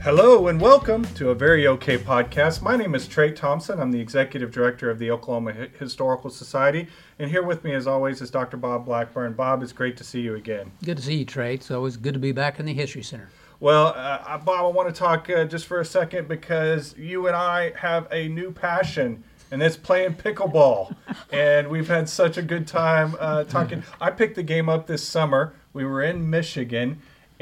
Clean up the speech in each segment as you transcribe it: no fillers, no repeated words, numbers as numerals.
Hello and welcome to a Very Okay podcast. My name is Trey Thompson. I'm the Executive Director of the Oklahoma Historical Society. And here with me, as always, is Dr. Bob Blackburn. Bob, it's great to see you again. Good to see you, Trey. It's always good to be back in the History Center. Well, Bob, I want to talk just for a second because you and I have a new passion, and it's playing pickleball. And we've had such a good time talking. I picked the game up this summer. We were in Michigan.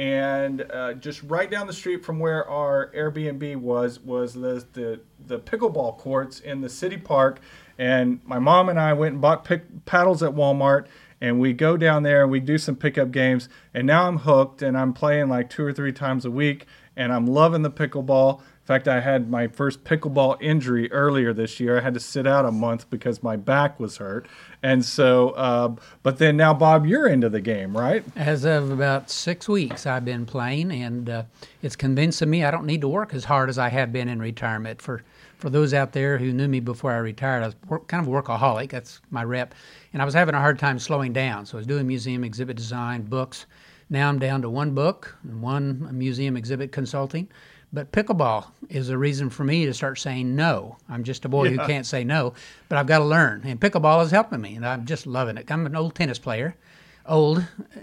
And just right down the street from where our Airbnb was the pickleball courts in the city park. And my mom and I went and bought paddles at Walmart. And we go down there and we do some pickup games. And now I'm hooked and I'm playing like 2 or 3 times a week. And I'm loving the pickleball. In fact, I had my first pickleball injury earlier this year. I had to sit out a month because my back was hurt. And so, but then now, Bob, you're into the game, right? As of about 6 weeks, I've been playing, and it's convincing me I don't need to work as hard as I have been in retirement. For those out there who knew me before I retired, I was kind of a workaholic. That's my rep. And I was having a hard time slowing down. So I was doing museum exhibit design, books. Now I'm down to 1 book and 1 museum exhibit consulting. But pickleball is a reason for me to start saying no. I'm just a boy who can't say no, but I've got to learn. And pickleball is helping me, and I'm just loving it. I'm an old tennis player, old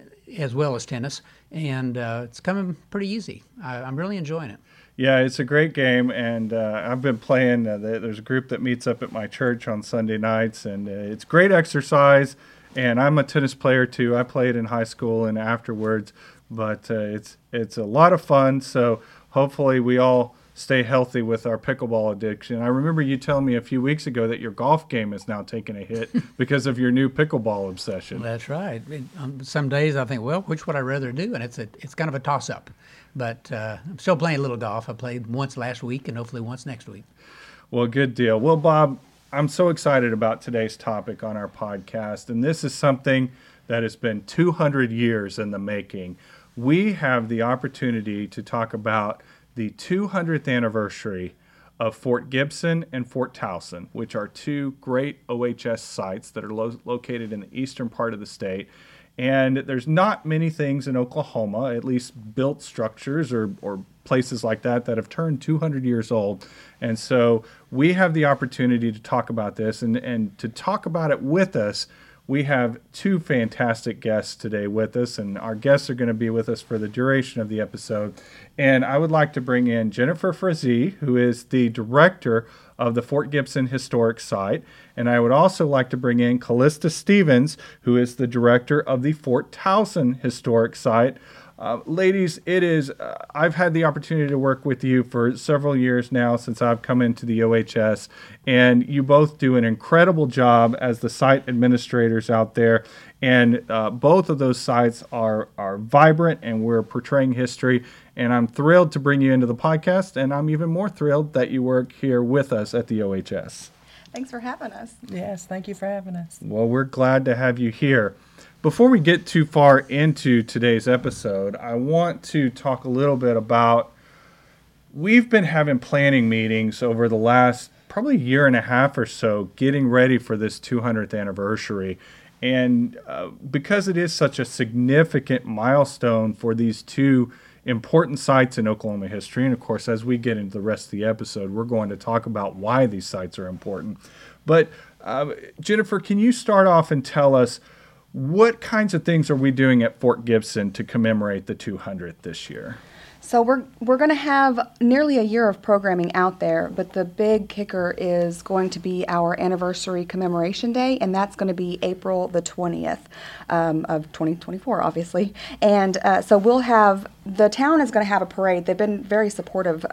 as well as tennis, and it's coming pretty easy. I'm really enjoying it. Yeah, it's a great game, and I've been playing. There's a group that meets up at my church on Sunday nights, and it's great exercise. And I'm a tennis player too. I played in high school and afterwards, but it's a lot of fun. So hopefully we all stay healthy with our pickleball addiction. I remember you telling me a few weeks ago that your golf game is now taking a hit because of your new pickleball obsession. That's right. Some days I think, well, which would I rather do? And it's kind of a toss-up. But I'm still playing a little golf. I played once last week and hopefully once next week. Well, good deal. Well, Bob, I'm so excited about today's topic on our podcast. And this is something that has been 200 years in the making. We have the opportunity to talk about the 200th anniversary of Fort Gibson and Fort Towson, which are 2 great OHS sites that are located in the eastern part of the state. And there's not many things in Oklahoma, at least built structures or places like that have turned 200 years old. And so we have the opportunity to talk about this and to talk about it with us. We have 2 fantastic guests today with us, and our guests are going to be with us for the duration of the episode. And I would like to bring in Jennifer Frazee, who is the director of the Fort Gibson Historic Site. And I would also like to bring in Callista Stevens, who is the director of the Fort Towson Historic Site. Ladies, I've had the opportunity to work with you for several years now since I've come into the OHS, and you both do an incredible job as the site administrators out there. And both of those sites are vibrant, and we're portraying history. And I'm thrilled to bring you into the podcast, and I'm even more thrilled that you work here with us at the OHS. Thanks for having us. Yes, thank you for having us. Well, we're glad to have you here. Before we get too far into today's episode, I want to talk a little bit about, we've been having planning meetings over the last probably year and a half or so, getting ready for this 200th anniversary. And because it is such a significant milestone for these 2 important sites in Oklahoma history, and of course, as we get into the rest of the episode, we're going to talk about why these sites are important. But Jennifer, can you start off and tell us, what kinds of things are we doing at Fort Gibson to commemorate the 200th this year? So we're going to have nearly a year of programming out there, but the big kicker is going to be our anniversary commemoration day, and that's going to be April the 20th of 2024, obviously. And so the town is going to have a parade. They've been very supportive,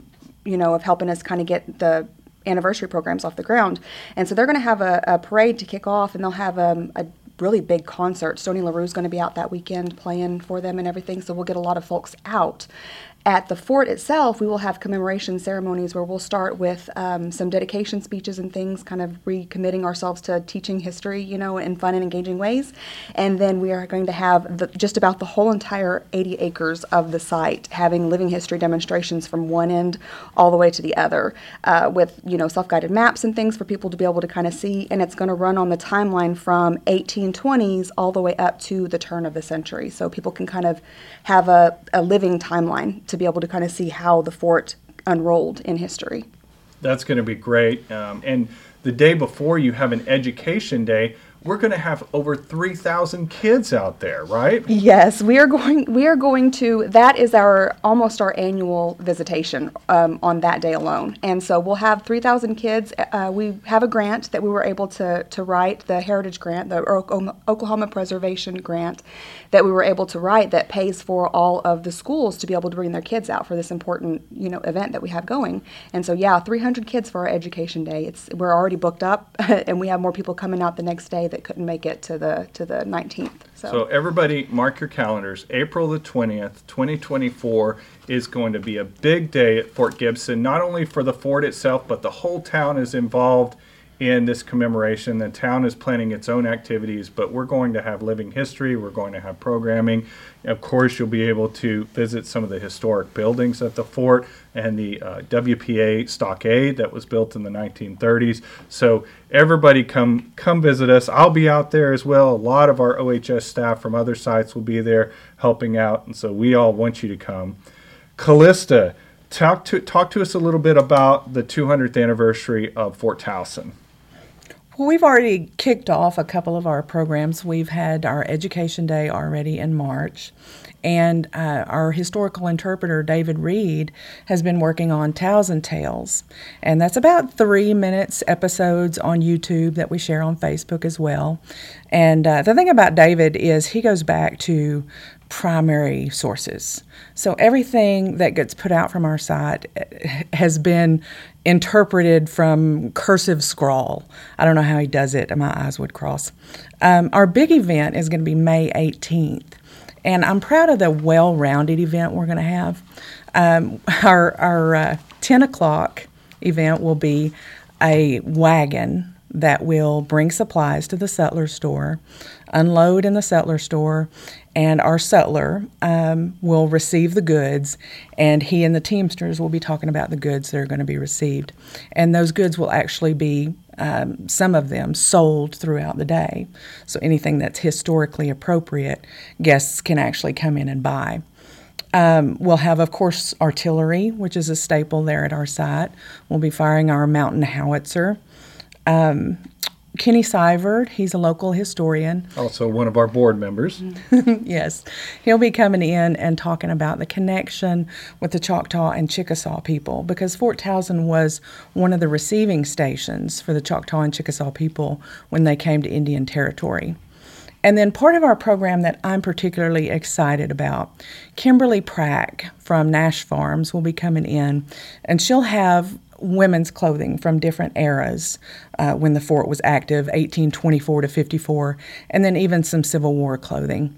of helping us kind of get the anniversary programs off the ground. And so they're going to have a parade to kick off, and they'll have a really big concert. Stoney LaRue's going to be out that weekend playing for them and everything, so we'll get a lot of folks out. At the fort itself, we will have commemoration ceremonies where we'll start with some dedication speeches and things, kind of recommitting ourselves to teaching history, in fun and engaging ways. And then we are going to have just about the whole entire 80 acres of the site having living history demonstrations from one end all the way to the other with, self-guided maps and things for people to be able to kind of see. And it's going to run on the timeline from 1820s all the way up to the turn of the century. So people can kind of have a living timeline to be able to kind of see how the fort unrolled in history. That's going to be great. And the day before, you have an education day. We're going to have over 3,000 kids out there, right? Yes, we are going to, that is almost our annual visitation on that day alone. And so we'll have 3,000 kids. We have a grant that we were able to write, the Heritage Grant, the Oklahoma Preservation Grant that we were able to write that pays for all of the schools to be able to bring their kids out for this important, event that we have going. And so, 300 kids for our education day. We're already booked up, and we have more people coming out the next day that couldn't make it to the 19th. So everybody mark your calendars. April the 20th, 2024 is going to be a big day at Fort Gibson, not only for the fort itself, but the whole town is involved in this commemoration. The town is planning its own activities, but we're going to have living history. We're going to have programming. Of course, you'll be able to visit some of the historic buildings at the fort and the WPA stockade that was built in the 1930s. So everybody come visit us. I'll be out there as well. A lot of our OHS staff from other sites will be there helping out, and so we all want you to come. Callista, talk to us a little bit about the 200th anniversary of Fort Towson. Well, we've already kicked off a couple of our programs. We've had our Education Day already in March, and our historical interpreter, David Reed, has been working on Towson Tales. And that's about 3 minutes episodes on YouTube that we share on Facebook as well. And the thing about David is he goes back to primary sources. So everything that gets put out from our site has been interpreted from cursive scrawl. I don't know how he does it, and my eyes would cross. Our big event is going to be May 18th, and I'm proud of the well-rounded event we're going to have. Our 10 o'clock event will be a wagon that will bring supplies to the Sutler store, unload in the Sutler store, and our sutler will receive the goods, and he and the Teamsters will be talking about the goods that are going to be received. And those goods will actually be, some of them, sold throughout the day. So anything that's historically appropriate, guests can actually come in and buy. We'll have, of course, artillery, which is a staple there at our site. We'll be firing our mountain howitzer. Kenny Sivert, he's a local historian. Also one of our board members. Yes. He'll be coming in and talking about the connection with the Choctaw and Chickasaw people, because Fort Towson was one of the receiving stations for the Choctaw and Chickasaw people when they came to Indian Territory. And then part of our program that I'm particularly excited about, Kimberly Prack from Nash Farms will be coming in, and she'll have women's clothing from different eras when the fort was active, 1824 to 54, and then even some Civil War clothing.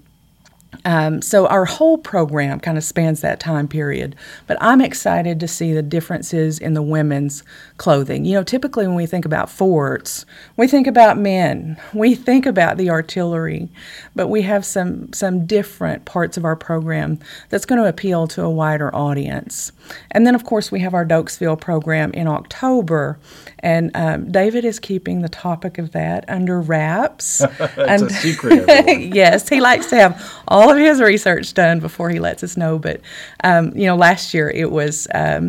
So our whole program kind of spans that time period, but I'm excited to see the differences in the women's clothing. Typically when we think about forts, we think about men, we think about the artillery, but we have some different parts of our program that's going to appeal to a wider audience. And then, of course, we have our Dokesville program in October, and David is keeping the topic of that under wraps. It's a secret, everyone. Yes, he likes to have all of his research done before he lets us know. But last year it was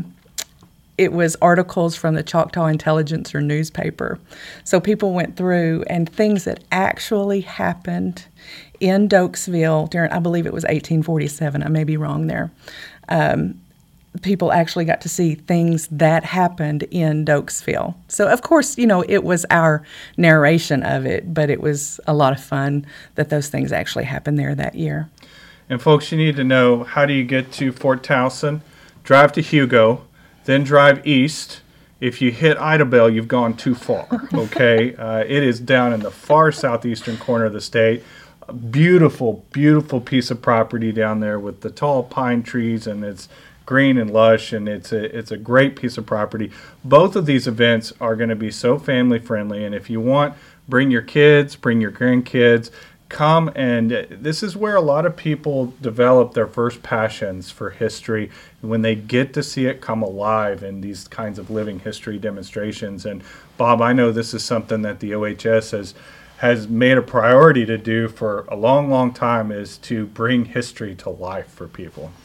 articles from the Choctaw Intelligencer newspaper. So people went through and things that actually happened in Dokesville during, I believe it was 1847. I may be wrong there. People actually got to see things that happened in Dokesville. So, of course, it was our narration of it, but it was a lot of fun that those things actually happened there that year. And folks, you need to know, how do you get to Fort Towson? Drive to Hugo, then drive east. If you hit Idabel, you've gone too far, okay? It is down in the far southeastern corner of the state. A beautiful, beautiful piece of property down there with the tall pine trees, and it's green and lush, and it's a great piece of property. Both of these events are going to be so family friendly, and if you want, bring your kids, bring your grandkids, come. And this is where a lot of people develop their first passions for history, when they get to see it come alive in these kinds of living history demonstrations. And Bob, I know this is something that the OHS has made a priority to do for a long, long time, is to bring history to life for people.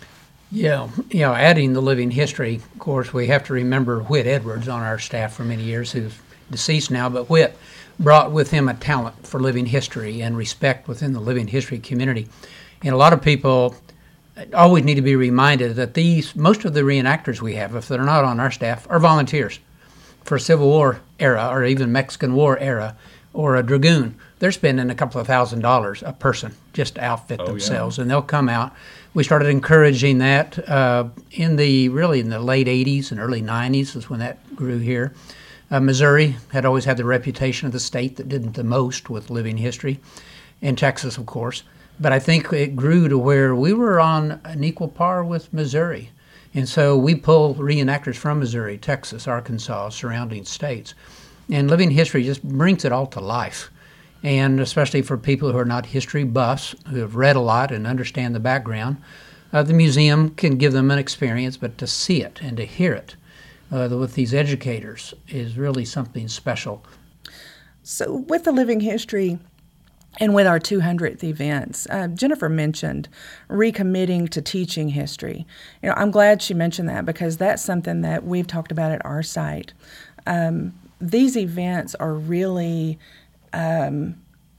Yeah, adding the living history, of course, we have to remember Whit Edwards on our staff for many years, who's deceased now, but Whit brought with him a talent for living history and respect within the living history community. And a lot of people always need to be reminded that most of the reenactors we have, if they're not on our staff, are volunteers for Civil War era or even Mexican War era or a dragoon. They're spending a couple of $1,000s a person just to outfit themselves, and they'll come out. We started encouraging that in the late 80s and early 90s is when that grew here. Missouri had always had the reputation of the state that did the most with living history, and Texas, of course. But I think it grew to where we were on an equal par with Missouri. And so we pull reenactors from Missouri, Texas, Arkansas, surrounding states. And living history just brings it all to life. And especially for people who are not history buffs, who have read a lot and understand the background, the museum can give them an experience, but to see it and to hear it with these educators is really something special. So with the living history and with our 200th events, Jennifer mentioned recommitting to teaching history. I'm glad she mentioned that because that's something that we've talked about at our site. These events are really, the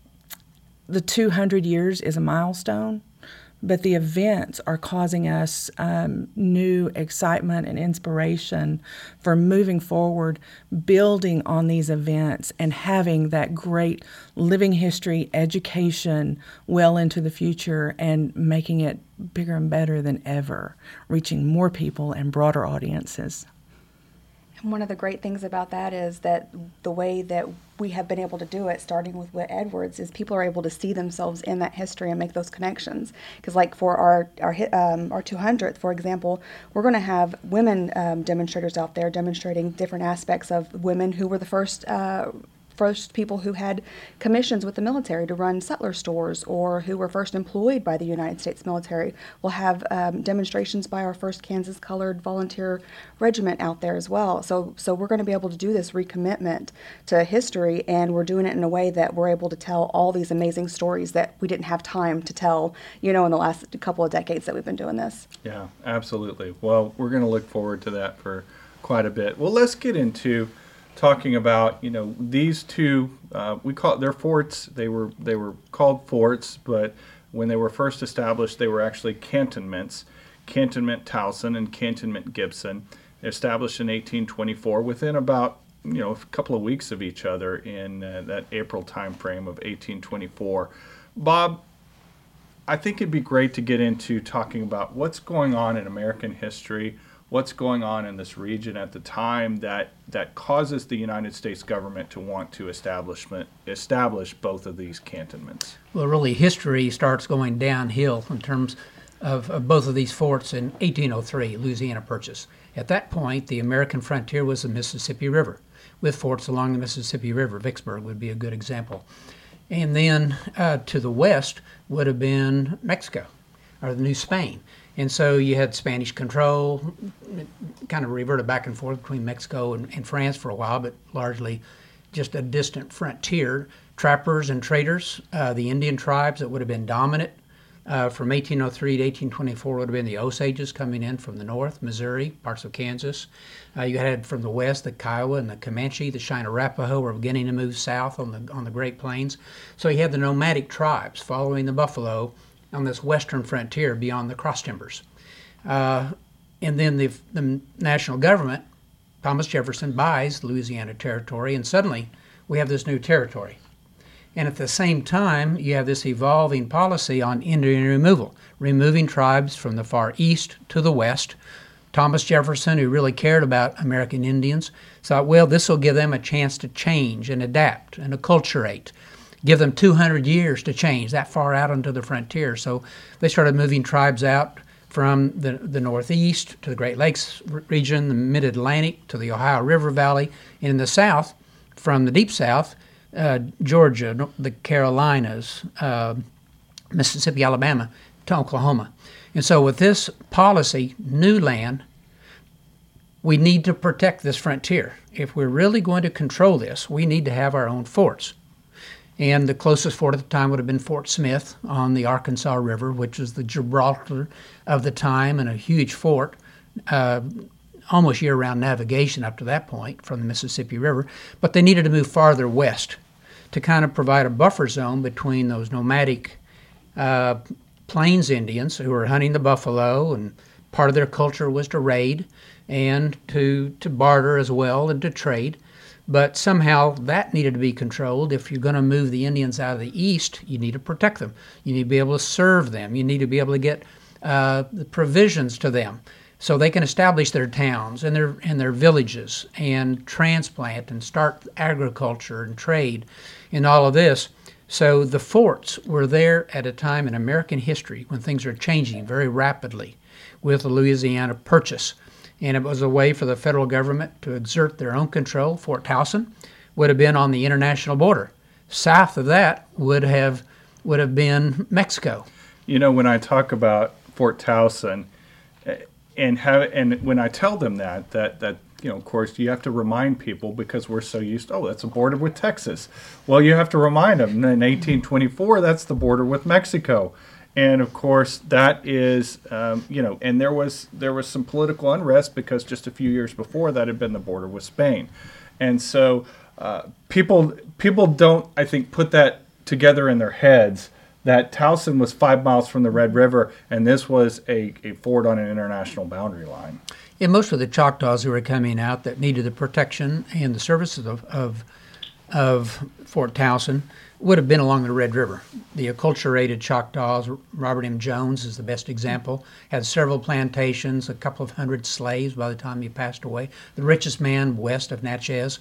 200 years is a milestone, but the events are causing us new excitement and inspiration for moving forward, building on these events and having that great living history education well into the future and making it bigger and better than ever, reaching more people and broader audiences. And one of the great things about that is that the way that we have been able to do it, starting with Whit Edwards, is people are able to see themselves in that history and make those connections. Because, like for our 200th, for example, we're going to have women demonstrators out there demonstrating different aspects of women who were the first people who had commissions with the military to run sutler stores or who were first employed by the United States military. We'll have demonstrations by our first Kansas Colored Volunteer Regiment out there as well. So we're going to be able to do this recommitment to history, and we're doing it in a way that we're able to tell all these amazing stories that we didn't have time to tell, in the last couple of decades that we've been doing this. Yeah, absolutely. Well, we're going to look forward to that for quite a bit. Well, let's get into talking about these two we call it, they're forts. They were called forts, but when they were first established they were actually cantonments. Cantonment Towson and Cantonment Gibson, established in 1824 within about a couple of weeks of each other in that April time frame of 1824. Bob, I think it'd be great to get into talking about what's going on in American history, what's going on in this region at the time that causes the United States government to want to establish both of these cantonments. Well, really, history starts going downhill in terms of both of these forts in 1803, Louisiana Purchase. At that point, the American frontier was the Mississippi River, with forts along the Mississippi River. Vicksburg would be a good example. And then to the west would have been Mexico, or the New Spain. And so you had Spanish control, kind of reverted back and forth between Mexico and France for a while, but largely just a distant frontier. Trappers and traders, the Indian tribes that would have been dominant from 1803 to 1824 would have been the Osages coming in from the north, Missouri, parts of Kansas. You had from the west the Kiowa and the Comanche, the Cheyenne-Arapaho were beginning to move south on the Great Plains. So you had the nomadic tribes following the buffalo on this western frontier beyond the cross timbers. And then the national government, Thomas Jefferson, buys Louisiana Territory, and suddenly we have this new territory. And at the same time, you have this evolving policy on Indian removal, removing tribes from the far east to the west. Thomas Jefferson, who really cared about American Indians, thought, well, this will give them a chance to change and adapt and acculturate. Give them 200 years to change that far out onto the frontier. So they started moving tribes out from the northeast to the Great Lakes region, the mid-Atlantic to the Ohio River Valley, and in the south, from the deep south, Georgia, the Carolinas, Mississippi, Alabama, to Oklahoma. And so with this policy, new land, we need to protect this frontier. If we're really going to control this, we need to have our own forts. And the closest fort at the time would have been Fort Smith on the Arkansas River, which was the Gibraltar of the time, and a huge fort, almost year-round navigation up to that point from the Mississippi River. But they needed to move farther west to kind of provide a buffer zone between those nomadic Plains Indians who were hunting the buffalo, and part of their culture was to raid and to barter as well and to trade. But somehow that needed to be controlled. If you're going to move the Indians out of the east, you need to protect them. You need to be able to serve them. You need to be able to get the provisions to them so they can establish their towns and their villages and transplant and start agriculture and trade and all of this. So the forts were there at a time in American history when things are changing very rapidly with the Louisiana Purchase. And it was a way for the federal government to exert their own control. Fort Towson would have been on the international border. South of that would have been Mexico. You know, when I talk about Fort Towson, and when I tell them that you know, of course, you have to remind people because we're so used to, that's a border with Texas. Well, you have to remind them in 1824, that's the border with Mexico. And of course, that is, you know, and there was some political unrest because just a few years before that had been the border with Spain. And so people don't, I think, put that together in their heads that Towson was 5 miles from the Red River, and this was a fort on an international boundary line. And most of the Choctaws who were coming out that needed the protection and the services of Fort Towson would have been along the Red River. The acculturated Choctaws, Robert M. Jones is the best example, had several plantations, a couple of hundred slaves by the time he passed away. The richest man west of Natchez.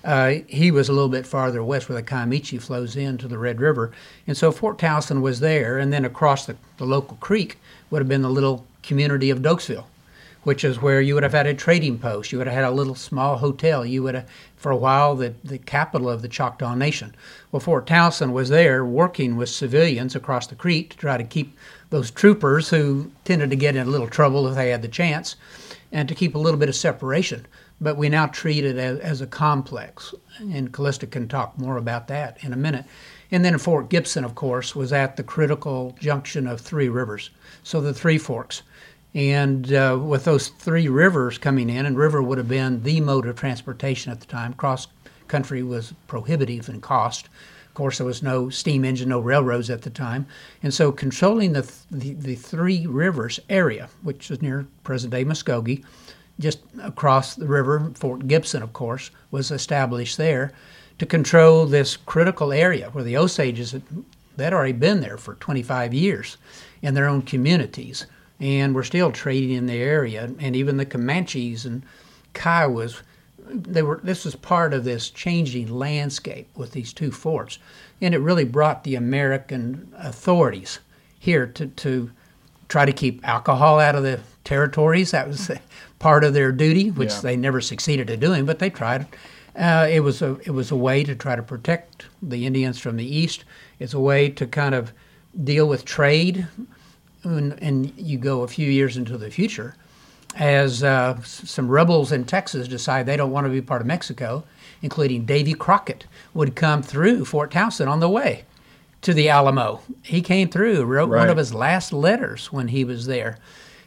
He was a little bit farther west where the Kiamichi flows into the Red River. And so Fort Towson was there, and then across the local creek would have been the little community of Dokesville, which is where you would have had a trading post. You would have had a little small hotel. You would have, for a while, the capital of the Choctaw Nation. Well, Fort Towson was there working with civilians across the creek to try to keep those troopers who tended to get in a little trouble if they had the chance, and to keep a little bit of separation. But we now treat it as a complex, and Callista can talk more about that in a minute. And then Fort Gibson, of course, was at the critical junction of three rivers, so the Three Forks. And with those three rivers coming in, and river would have been the mode of transportation at the time. Cross country was prohibitive in cost. Of course, there was no steam engine, no railroads at the time. And so controlling the Three Rivers area, which is near present-day Muskogee, just across the river, Fort Gibson, of course, was established there to control this critical area where the Osages had already been there for 25 years in their own communities. And we're still trading in the area, and even the Comanches and Kiowas, this was part of this changing landscape with these two forts. And it really brought the American authorities here to try to keep alcohol out of the territories. That was part of their duty, which they never succeeded at doing, but they tried. It was a way to try to protect the Indians from the east. It's a way to kind of deal with trade. And you go a few years into the future, as some rebels in Texas decide they don't want to be part of Mexico, including Davy Crockett, would come through Fort Towson on the way to the Alamo. He came through, wrote one of his last letters when he was there.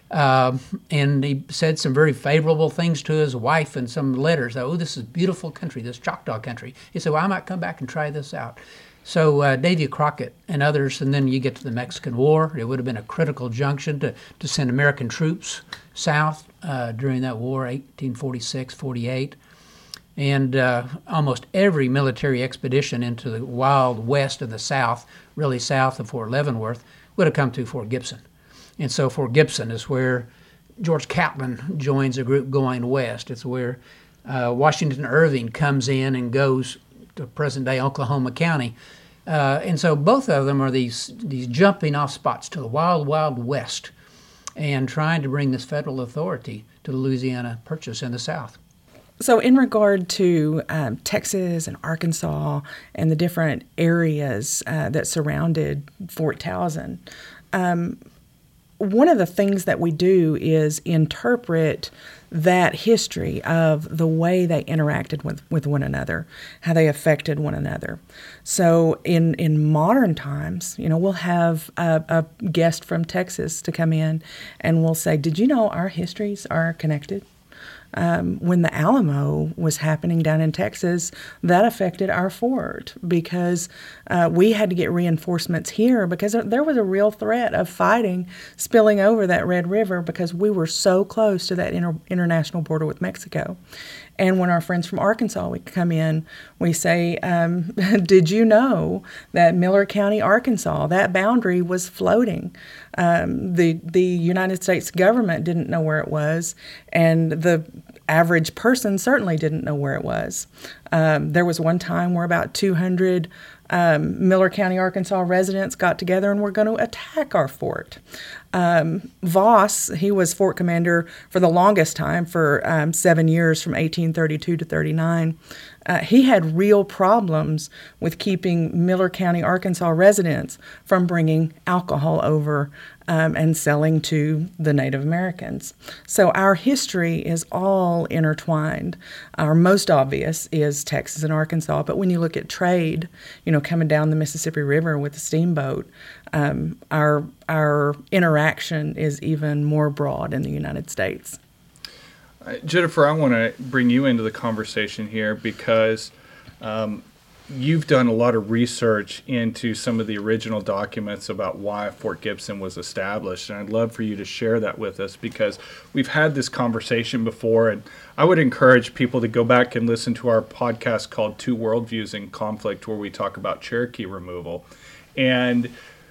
And he said some very favorable things to his wife in some letters. Oh, this is beautiful country, this Choctaw country. He said, well, I might come back and try this out. So Davy Crockett and others, and then you get to the Mexican War. It would have been a critical junction to send American troops south during that war, 1846-48. And almost every military expedition into the wild west of the south, really south of Fort Leavenworth, would have come through Fort Gibson. And so Fort Gibson is where George Catlin joins a group going west. It's where Washington Irving comes in and goes to present-day Oklahoma County. And so both of them are these jumping off spots to the wild, wild west and trying to bring this federal authority to the Louisiana Purchase in the South. So in regard to Texas and Arkansas and the different areas that surrounded Fort Towson, one of the things that we do is interpret that history of the way they interacted with one another, how they affected one another. So in modern times, we'll have a guest from Texas to come in and we'll say, did you know our histories are connected? When the Alamo was happening down in Texas, that affected our fort because we had to get reinforcements here because there was a real threat of fighting spilling over that Red River because we were so close to that international border with Mexico. And when our friends from Arkansas would come in, we say, did you know that Miller County, Arkansas, that boundary was floating? The United States government didn't know where it was, and the average person certainly didn't know where it was. There was one time where about 200 Miller County, Arkansas residents got together and were going to attack our fort. Voss, he was fort commander for the longest time, for 7 years from 1832 to 39. He had real problems with keeping Miller County, Arkansas residents from bringing alcohol over and selling to the Native Americans. So our history is all intertwined. Our most obvious is Texas and Arkansas, but when you look at trade, coming down the Mississippi River with the steamboat, our interaction is even more broad in the United States. Jennifer, I want to bring you into the conversation here because you've done a lot of research into some of the original documents about why Fort Gibson was established, and I'd love for you to share that with us because we've had this conversation before, and I would encourage people to go back and listen to our podcast called Two Worldviews in Conflict, where we talk about Cherokee removal, and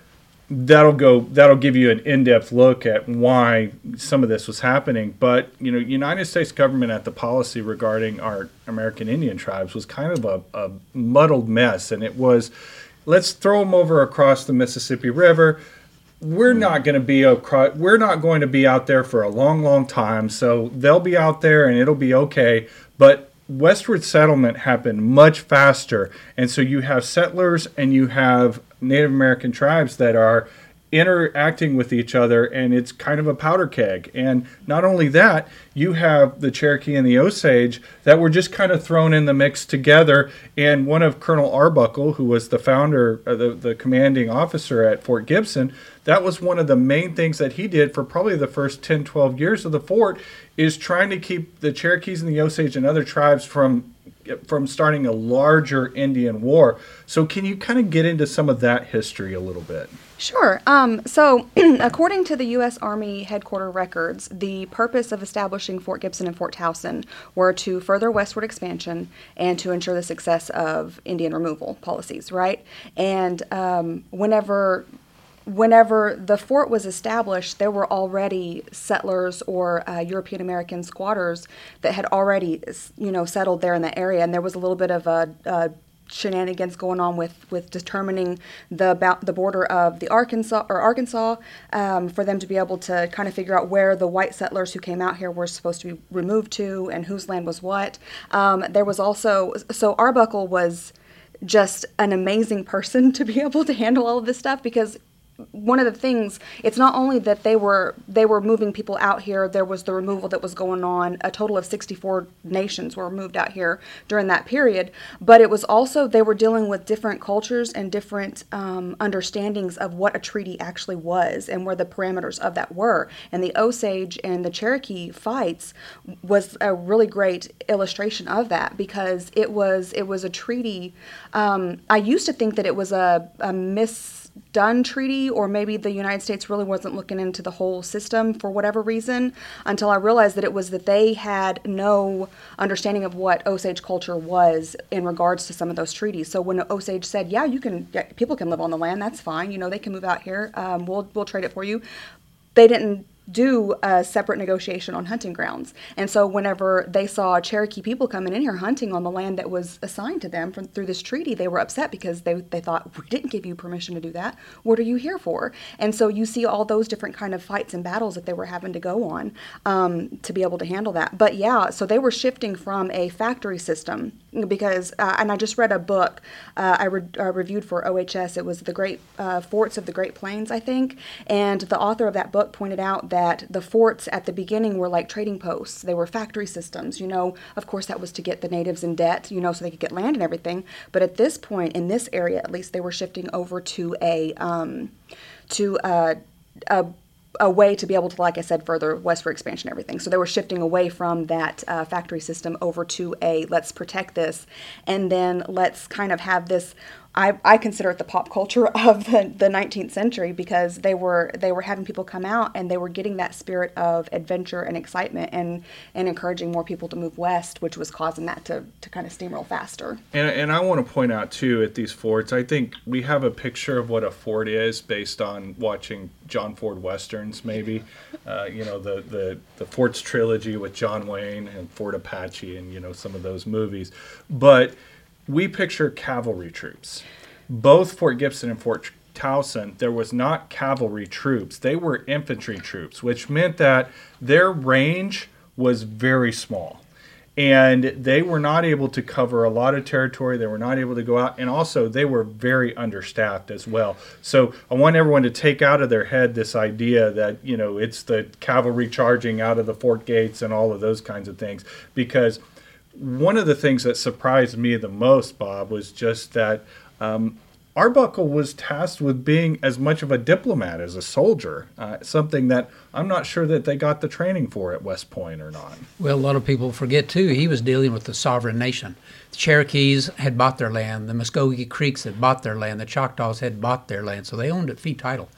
that'll give you an in-depth look at why some of this was happening. But United States government at the policy regarding our American Indian tribes was kind of a muddled mess, and it was, let's throw them over across the Mississippi River. We're not going to be out there for a long, long time, so they'll be out there and it'll be okay. But westward settlement happened much faster, and so you have settlers and you have Native American tribes that are interacting with each other, and it's kind of a powder keg. And not only that, you have the Cherokee and the Osage that were just kind of thrown in the mix together. And one of Colonel Arbuckle, who was the founder, the commanding officer at Fort Gibson, that was one of the main things that he did for probably the first 10, 12 years of the fort, is trying to keep the Cherokees and the Osage and other tribes from starting a larger Indian war. So can you kind of get into some of that history a little bit? Sure. So according to the U.S. Army headquarters records, the purpose of establishing Fort Gibson and Fort Towson were to further westward expansion and to ensure the success of Indian removal policies, right? And whenever the fort was established, there were already settlers or European American squatters that had already, settled there in that area, and there was a little bit of a shenanigans going on with determining the border of the Arkansas for them to be able to kind of figure out where the white settlers who came out here were supposed to be removed to and whose land was what. There was also, so Arbuckle was just an amazing person to be able to handle all of this stuff, because one of the things, it's not only that they were moving people out here, there was the removal that was going on. A total of 64 nations were moved out here during that period, but it was also, they were dealing with different cultures and different understandings of what a treaty actually was and where the parameters of that were. And the Osage and the Cherokee fights was a really great illustration of that, because it was a treaty. I used to think that it was a misdone treaty, or maybe the United States really wasn't looking into the whole system for whatever reason, until I realized that it was that they had no understanding of what Osage culture was in regards to some of those treaties. So when Osage said, yeah, people can live on the land, that's fine, they can move out here, we'll trade it for you, they didn't do a separate negotiation on hunting grounds. And so whenever they saw Cherokee people coming in here hunting on the land that was assigned to them through this treaty, they were upset because they thought, we didn't give you permission to do that. What are you here for? And so you see all those different kind of fights and battles that they were having to go on to be able to handle that. But yeah, so they were shifting from a factory system because and I just read a book I reviewed for OHS. It was the Great Forts of the Great Plains, I think, and the author of that book pointed out that the forts at the beginning were like trading posts. They were factory systems. Of course, that was to get the natives in debt, so they could get land and everything. But at this point, in this area at least, they were shifting over to a way to be able to, like I said, further west for expansion and everything. So they were shifting away from that factory system over to let's protect this, and then let's kind of have this. I consider it the pop culture of the 19th century, because they were having people come out and they were getting that spirit of adventure and excitement and encouraging more people to move west, which was causing that to kind of steamroll faster. And I want to point out too, at these forts, I think we have a picture of what a fort is based on watching John Ford westerns, maybe. The Forts trilogy with John Wayne and Fort Apache and some of those movies. But we picture cavalry troops. Both Fort Gibson and Fort Towson, there was not cavalry troops. They were infantry troops, which meant that their range was very small. And they were not able to cover a lot of territory. They were not able to go out. And also, they were very understaffed as well. So I want everyone to take out of their head this idea that, it's the cavalry charging out of the fort gates and all of those kinds of things. Because one of the things that surprised me the most, Bob, was just that Arbuckle was tasked with being as much of a diplomat as a soldier, something that I'm not sure that they got the training for at West Point or not. Well, a lot of people forget, too, he was dealing with the sovereign nation. The Cherokees had bought their land. The Muskogee Creeks had bought their land. The Choctaws had bought their land, so they owned it fee title.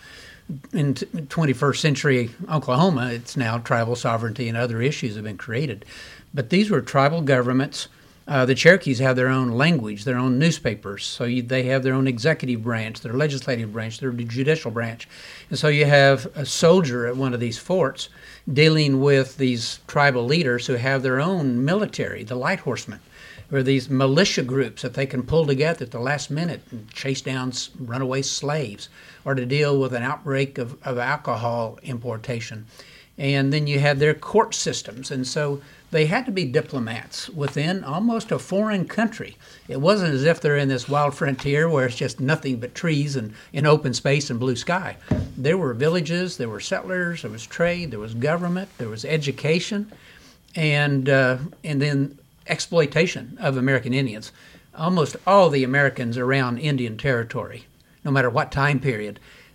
In 21st century Oklahoma, it's now tribal sovereignty and other issues have been created. But these were tribal governments. The Cherokees have their own language, their own newspapers. So they have their own executive branch, their legislative branch, their judicial branch. And so you have a soldier at one of these forts dealing with these tribal leaders who have their own military, the light horsemen, or these militia groups that they can pull together at the last minute and chase down runaway slaves, or to deal with an outbreak of alcohol importation. And then you had their court systems. And so they had to be diplomats within almost a foreign country. It wasn't as if they're in this wild frontier where it's just nothing but trees and open space and blue sky. There were villages, there were settlers, there was trade, there was government, there was education, and then exploitation of American Indians. Almost all the Americans around Indian Territory, no matter what time period,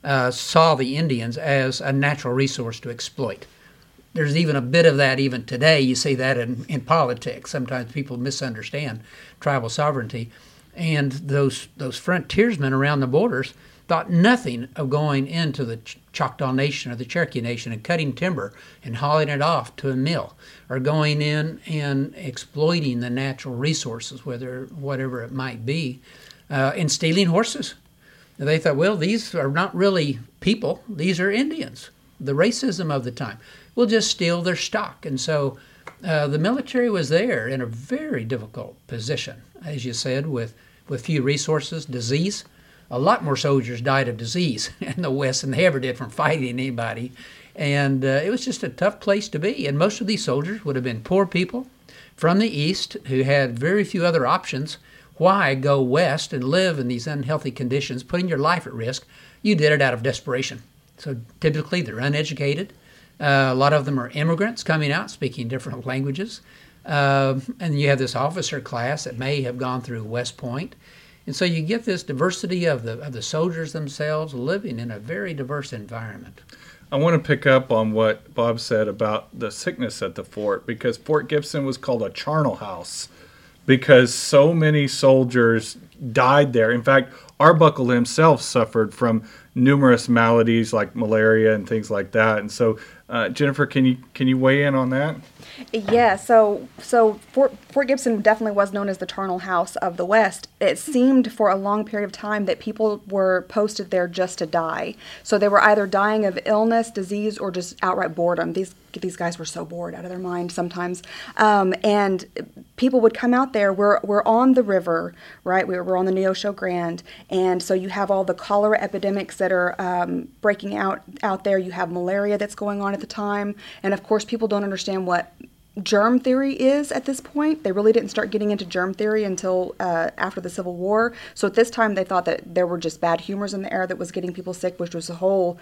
saw the Indians as a natural resource to exploit. There's even a bit of that even today. You see that in politics. Sometimes people misunderstand tribal sovereignty. And those frontiersmen around the borders thought nothing of going into the Choctaw Nation or the Cherokee Nation and cutting timber and hauling it off to a mill, or going in and exploiting the natural resources, whatever it might be, and stealing horses. They thought, well, these are not really people. These are Indians. The racism of the time. We'll just steal their stock. And so the military was there in a very difficult position, as you said, with few resources, disease. A lot more soldiers died of disease in the West than they ever did from fighting anybody. And it was just a tough place to be. And most of these soldiers would have been poor people from the East who had very few other options. Why go west and live in these unhealthy conditions, putting your life at risk? You did it out of desperation. So typically they're uneducated. A lot of them are immigrants coming out speaking different languages. And you have this officer class that may have gone through West Point. And so you get this diversity of the soldiers themselves living in a very diverse environment. I want to pick up on what Bob said about the sickness at the fort, because Fort Gibson was called a charnel house because so many soldiers died there. In fact, Arbuckle himself suffered from numerous maladies like malaria and things like that. And so, Jennifer, can you weigh in on that? Yeah, so Fort Gibson definitely was known as the charnel house of the West. It seemed for a long period of time that people were posted there just to die. So they were either dying of illness, disease, or just outright boredom. These guys were so bored out of their mind sometimes. And people would come out there. We're on the river, right? We're on the Neosho Grand. And so you have all the cholera epidemics that are breaking out there. You have malaria that's going on at the time. And of course, people don't understand what germ theory is at this point. They really didn't start getting into germ theory until after the Civil War. So at this time, they thought that there were just bad humors in the air that was getting people sick, which was a whole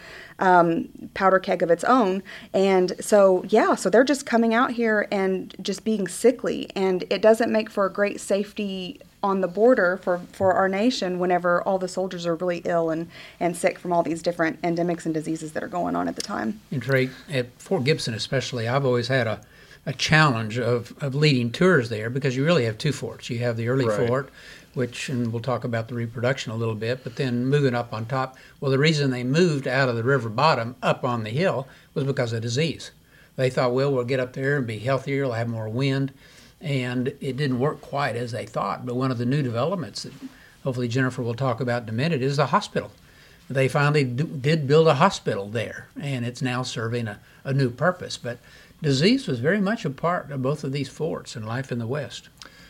powder keg of its own. And so, yeah, so they're just coming out here and just being sickly. And it doesn't make for a great safety on the border for our nation whenever all the soldiers are really ill and sick from all these different endemics and diseases that are going on at the time. And Trey, at Fort Gibson especially, I've always had a challenge of leading tours there, because you really have two forts. You have the early Right. fort, which, and we'll talk about the reproduction a little bit, but then moving up on top. Well, the reason they moved out of the river bottom up on the hill was because of disease. They thought, well, we'll get up there and be healthier, we'll have more wind. And it didn't work quite as they thought. But one of the new developments that hopefully Jennifer will talk about in a minute is the hospital. They finally did build a hospital there, and it's now serving a new purpose. But disease was very much a part of both of these forts and life in the West.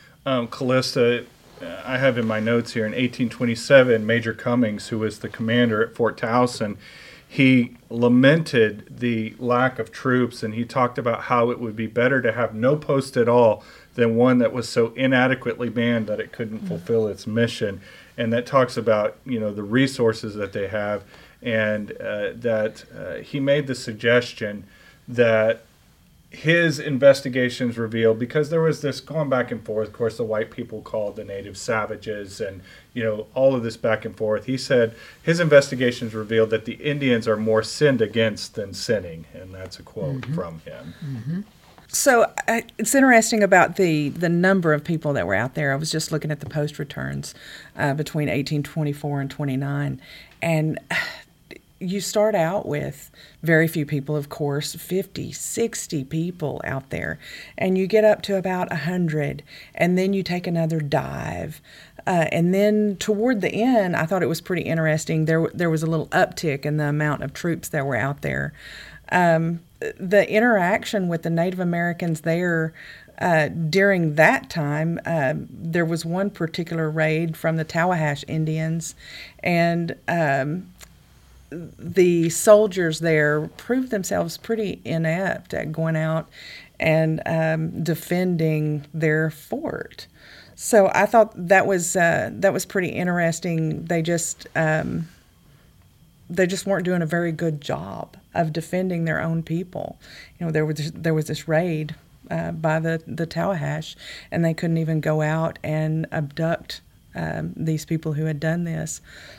Callista, I have in my notes here, in 1827, Major Cummings, who was the commander at Fort Towson, he lamented the lack of troops, and he talked about how it would be better to have no post at all than one that was so inadequately manned that it couldn't fulfill its mission. And that talks about, the resources that they have, and that he made the suggestion that his investigations revealed, because there was this going back and forth, of course, the white people called the native savages, and all of this back and forth. He said his investigations revealed that the Indians are more sinned against than sinning, and that's a quote from him. Mm-hmm. So it's interesting about the number of people that were out there. I was just looking at the post returns between 1824 and 29, and you start out with very few people, of course, 50, 60 people out there, and you get up to about 100, and then you take another dive. And then toward the end, I thought it was pretty interesting. There was a little uptick in the amount of troops that were out there. The interaction with the Native Americans there during that time, there was one particular raid from the Tawahash Indians, and the soldiers there proved themselves pretty inept at going out and defending their fort. So I thought that was pretty interesting. They just weren't doing a very good job of defending their own people. There was this raid by the Tawahash, and they couldn't even go out and abduct these people who had done this.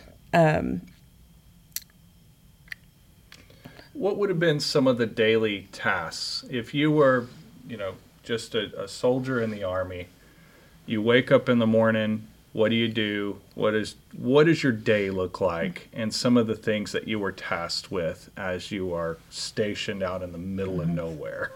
What would have been some of the daily tasks if you were, just a soldier in the Army? You wake up in the morning. What do you do? What does your day look like? And some of the things that you were tasked with as you are stationed out in the middle of nowhere.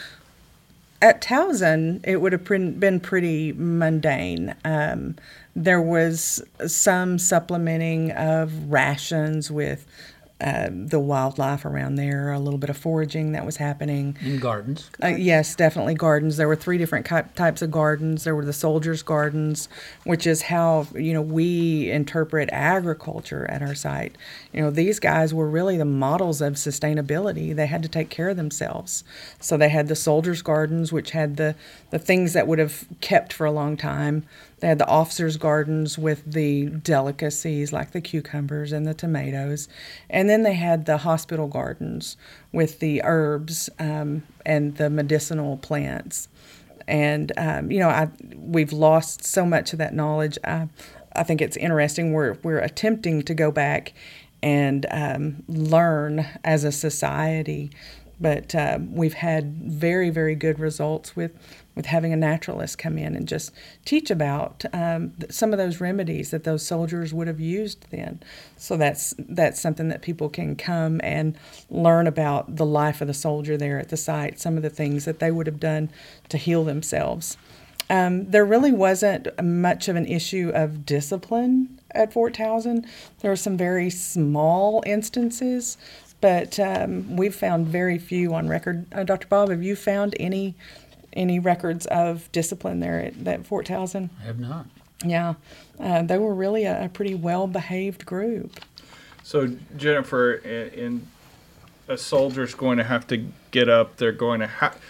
At Towson, it would have been pretty mundane. There was some supplementing of rations with the wildlife around there, a little bit of foraging that was happening. In gardens. Yes, definitely gardens. There were 3 different types of gardens. There were the soldiers' gardens, which is how we interpret agriculture at our site. These guys were really the models of sustainability. They had to take care of themselves. So they had the soldiers' gardens, which had the things that would have kept for a long time. They had the officers' gardens with the delicacies like the cucumbers and the tomatoes. And then they had the hospital gardens with the herbs and the medicinal plants. And, we've lost so much of that knowledge. I think it's interesting. We're attempting to go back and learn as a society. But we've had very, very good results with having a naturalist come in and just teach about some of those remedies that those soldiers would have used then. So that's something that people can come and learn about the life of the soldier there at the site, some of the things that they would have done to heal themselves. There really wasn't much of an issue of discipline at Fort Towson. There were some very small instances, but we've found very few on record. Dr. Bob, have you found any records of discipline there at Fort Towson? I have not. Yeah, they were really a pretty well-behaved group. So, Jennifer, a soldier's going to have to get up. They're going to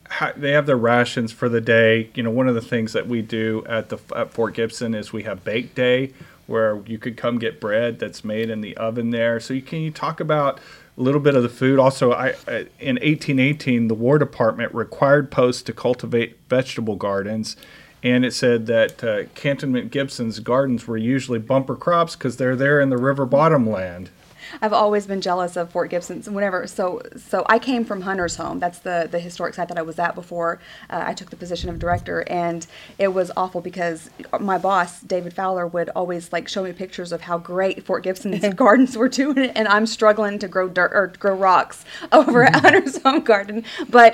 they have their rations for the day. You know, one of the things that we do at Fort Gibson is we have bake day, where you could come get bread that's made in the oven there. So you talk about a little bit of the food. Also, in 1818, the War Department required posts to cultivate vegetable gardens, and it said that Cantonment Gibson's gardens were usually bumper crops because they're there in the river bottom land. I've always been jealous of Fort Gibson. So I came from Hunter's Home. That's the historic site that I was at before I took the position of director, and it was awful because my boss, David Fowler, would always like show me pictures of how great Fort Gibson's gardens were doing, and I'm struggling to grow dirt or grow rocks over at Hunter's Home Garden. But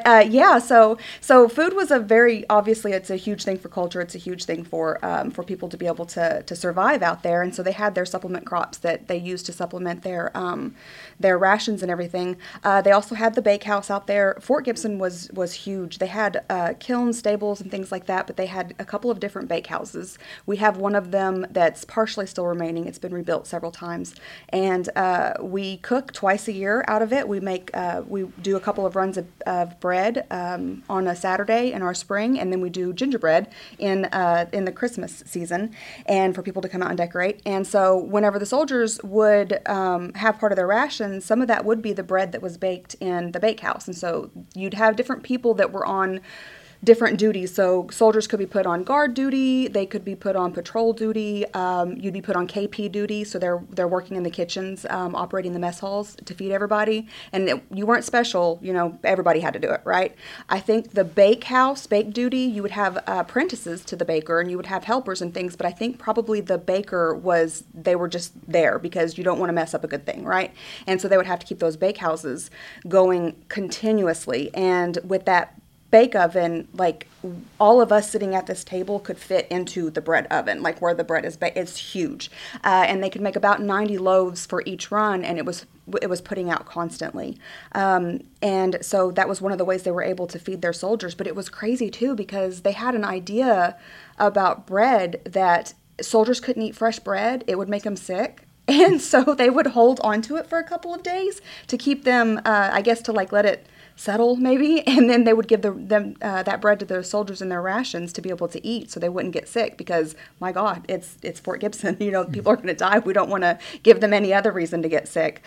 so food was obviously it's a huge thing for culture. It's a huge thing for people to be able to survive out there, and so they had their supplement crops that they used to supplement their rations and everything. They also had the bakehouse out there. Fort Gibson was huge. They had kilns, stables, and things like that, but they had a couple of different bakehouses. We have one of them that's partially still remaining. It's been rebuilt several times, and we cook twice a year out of it. We do a couple of runs of bread on a Saturday in our spring, and then we do gingerbread in the Christmas season, and for people to come out and decorate. And so whenever the soldiers would have part of their ration, some of that would be the bread that was baked in the bakehouse. And so you'd have different people that were on different duties. So soldiers could be put on guard duty, they could be put on patrol duty, you'd be put on KP duty, so they're working in the kitchens, operating the mess halls to feed everybody. And you weren't special, everybody had to do it, right? I think the bake duty, you would have apprentices to the baker, and you would have helpers and things, but I think probably the baker they were just there because you don't want to mess up a good thing, right? And so they would have to keep those bakehouses going continuously. And with that bake oven, like all of us sitting at this table could fit into the bread oven, like where the bread is baked. It's huge, and they could make about 90 loaves for each run, and it was putting out constantly. And so that was one of the ways they were able to feed their soldiers. But it was crazy too because they had an idea about bread that soldiers couldn't eat fresh bread; it would make them sick. And so they would hold onto it for a couple of days to keep them, I guess, to like let it settle maybe, and then they would give them that bread to their soldiers in their rations to be able to eat so they wouldn't get sick because, my God, it's Fort Gibson. People are going to die. We don't want to give them any other reason to get sick.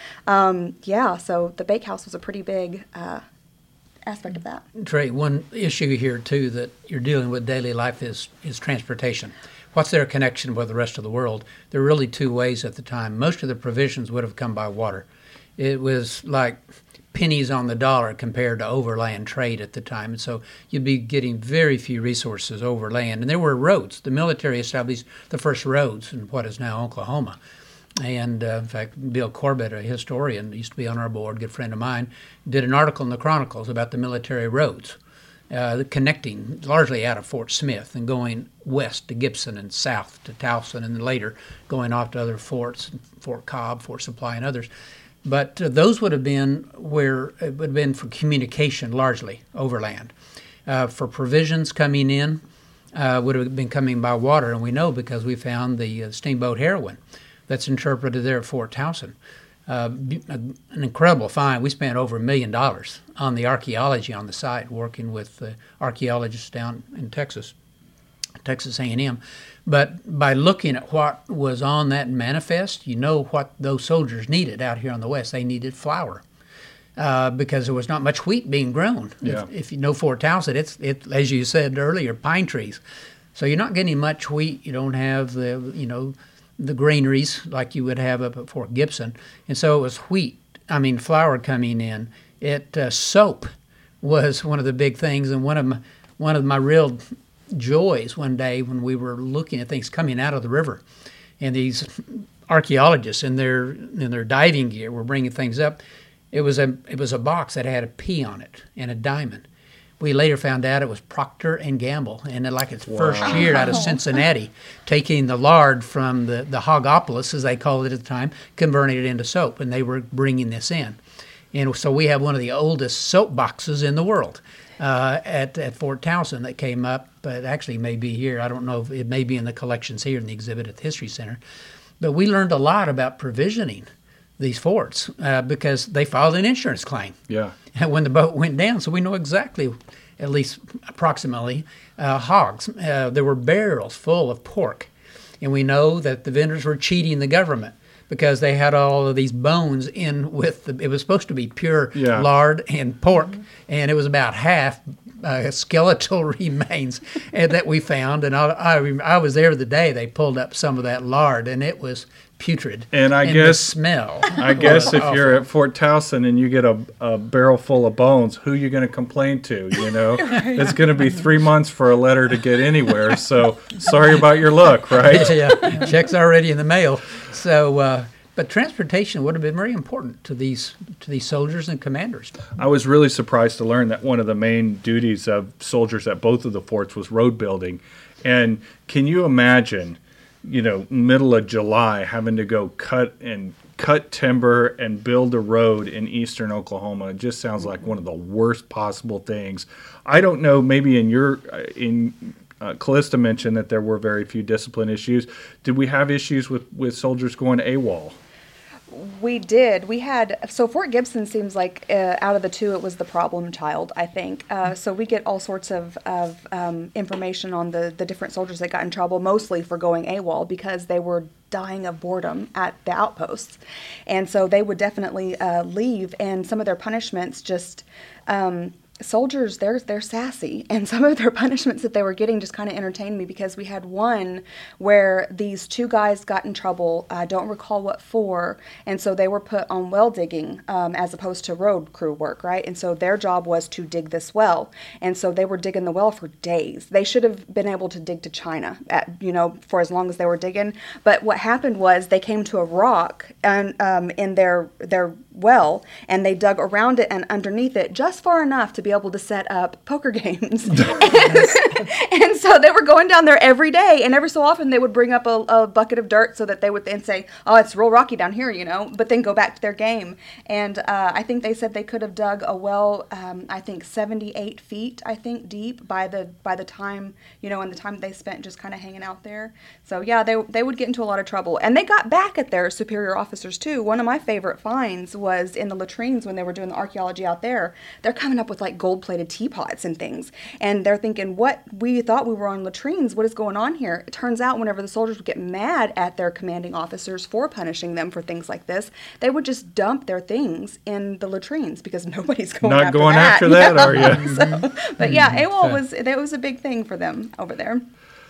So the bakehouse was a pretty big aspect of that. Trey, one issue here, too, that you're dealing with daily life is transportation. What's their connection with the rest of the world? There were really two ways at the time. Most of the provisions would have come by water. It was like pennies on the dollar compared to overland trade at the time. And so you'd be getting very few resources overland. And there were roads. The military established the first roads in what is now Oklahoma. And in fact, Bill Corbett, a historian, used to be on our board, a good friend of mine, did an article in the Chronicles about the military roads, connecting largely out of Fort Smith and going west to Gibson and south to Towson, and then later going off to other forts, Fort Cobb, Fort Supply, and others. But those would have been where it would have been for communication, largely overland. For provisions coming in, would have been coming by water, and we know because we found the steamboat Heroine that's interpreted there at Fort Towson. An incredible find. We spent over $1 million on the archaeology on the site, working with archaeologists down in Texas A&M. But by looking at what was on that manifest, you know what those soldiers needed out here on the West. They needed flour because there was not much wheat being grown. Yeah. If you know Fort Towson, it's as you said earlier, pine trees. So you're not getting much wheat. You don't have the granaries like you would have up at Fort Gibson. And so it was flour coming in. Soap was one of the big things, and one of my real joys one day when we were looking at things coming out of the river, and these archaeologists in their diving gear were bringing things up. It was a box that had a P on it and a diamond. We later found out it was Procter and Gamble, and its first year out of Cincinnati, taking the lard from the Hogopolis, as they called it at the time, converting it into soap, and they were bringing this in. And so we have one of the oldest soap boxes in the world at Fort Towson that came up, but actually may be here. I don't know if it may be in the collections here in the exhibit at the History Center. But we learned a lot about provisioning these forts because they filed an insurance claim Yeah. when the boat went down, so we know exactly at least approximately, hogs. There were barrels full of pork. And we know that the vendors were cheating the government because they had all of these bones in with it was supposed to be pure lard and pork, and it was about half skeletal remains that we found. And I was there the day they pulled up some of that lard, and it was putrid. And I the guess smell. I guess if awful. you're at Fort Towson and you get a barrel full of bones, who are you going to complain to? You know, it's going to be 3 months for a letter to get anywhere. So sorry about your luck, right? Yeah, check's already in the mail. So, but transportation would have been very important to these soldiers and commanders. I was really surprised to learn that one of the main duties of soldiers at both of the forts was road building. And can you imagine, you know, middle of July having to go cut timber and build a road in eastern Oklahoma? It just sounds like one of the worst possible things. I don't know, maybe Callista mentioned that there were very few discipline issues. Did we have issues with soldiers going AWOL? We did. We had, so Fort Gibson seems like out of the two, it was the problem child, I think. So we get all sorts of information on the different soldiers that got in trouble, mostly for going AWOL because they were dying of boredom at the outposts. And so they would definitely leave, and some of their punishments just... soldiers, they're sassy, and some of their punishments that they were getting just kind of entertained me, because we had one where these two guys got in trouble. I don't recall what for, and so they were put on well digging as opposed to road crew work, right? And so their job was to dig this well, and so they were digging the well for days. They should have been able to dig to China, for as long as they were digging. But what happened was they came to a rock and in their well, and they dug around it and underneath it just far enough to be able to set up poker games. And so they were going down there every day, and every so often they would bring up a bucket of dirt so that they would then say, oh, it's real rocky down here, but then go back to their game. And I think they said they could have dug a well, I think 78 feet, deep by the time, and the time they spent just kind of hanging out there. So yeah, they would get into a lot of trouble. And they got back at their superior officers too. One of my favorite finds was in the latrines when they were doing the archaeology out there. They're coming up with like gold-plated teapots and things. And they're thinking, what? We thought we were on latrines. What is going on here? It turns out whenever the soldiers would get mad at their commanding officers for punishing them for things like this, they would just dump their things in the latrines because nobody's going Not after going that. after that, are you? So, but yeah, AWOL was a big thing for them over there.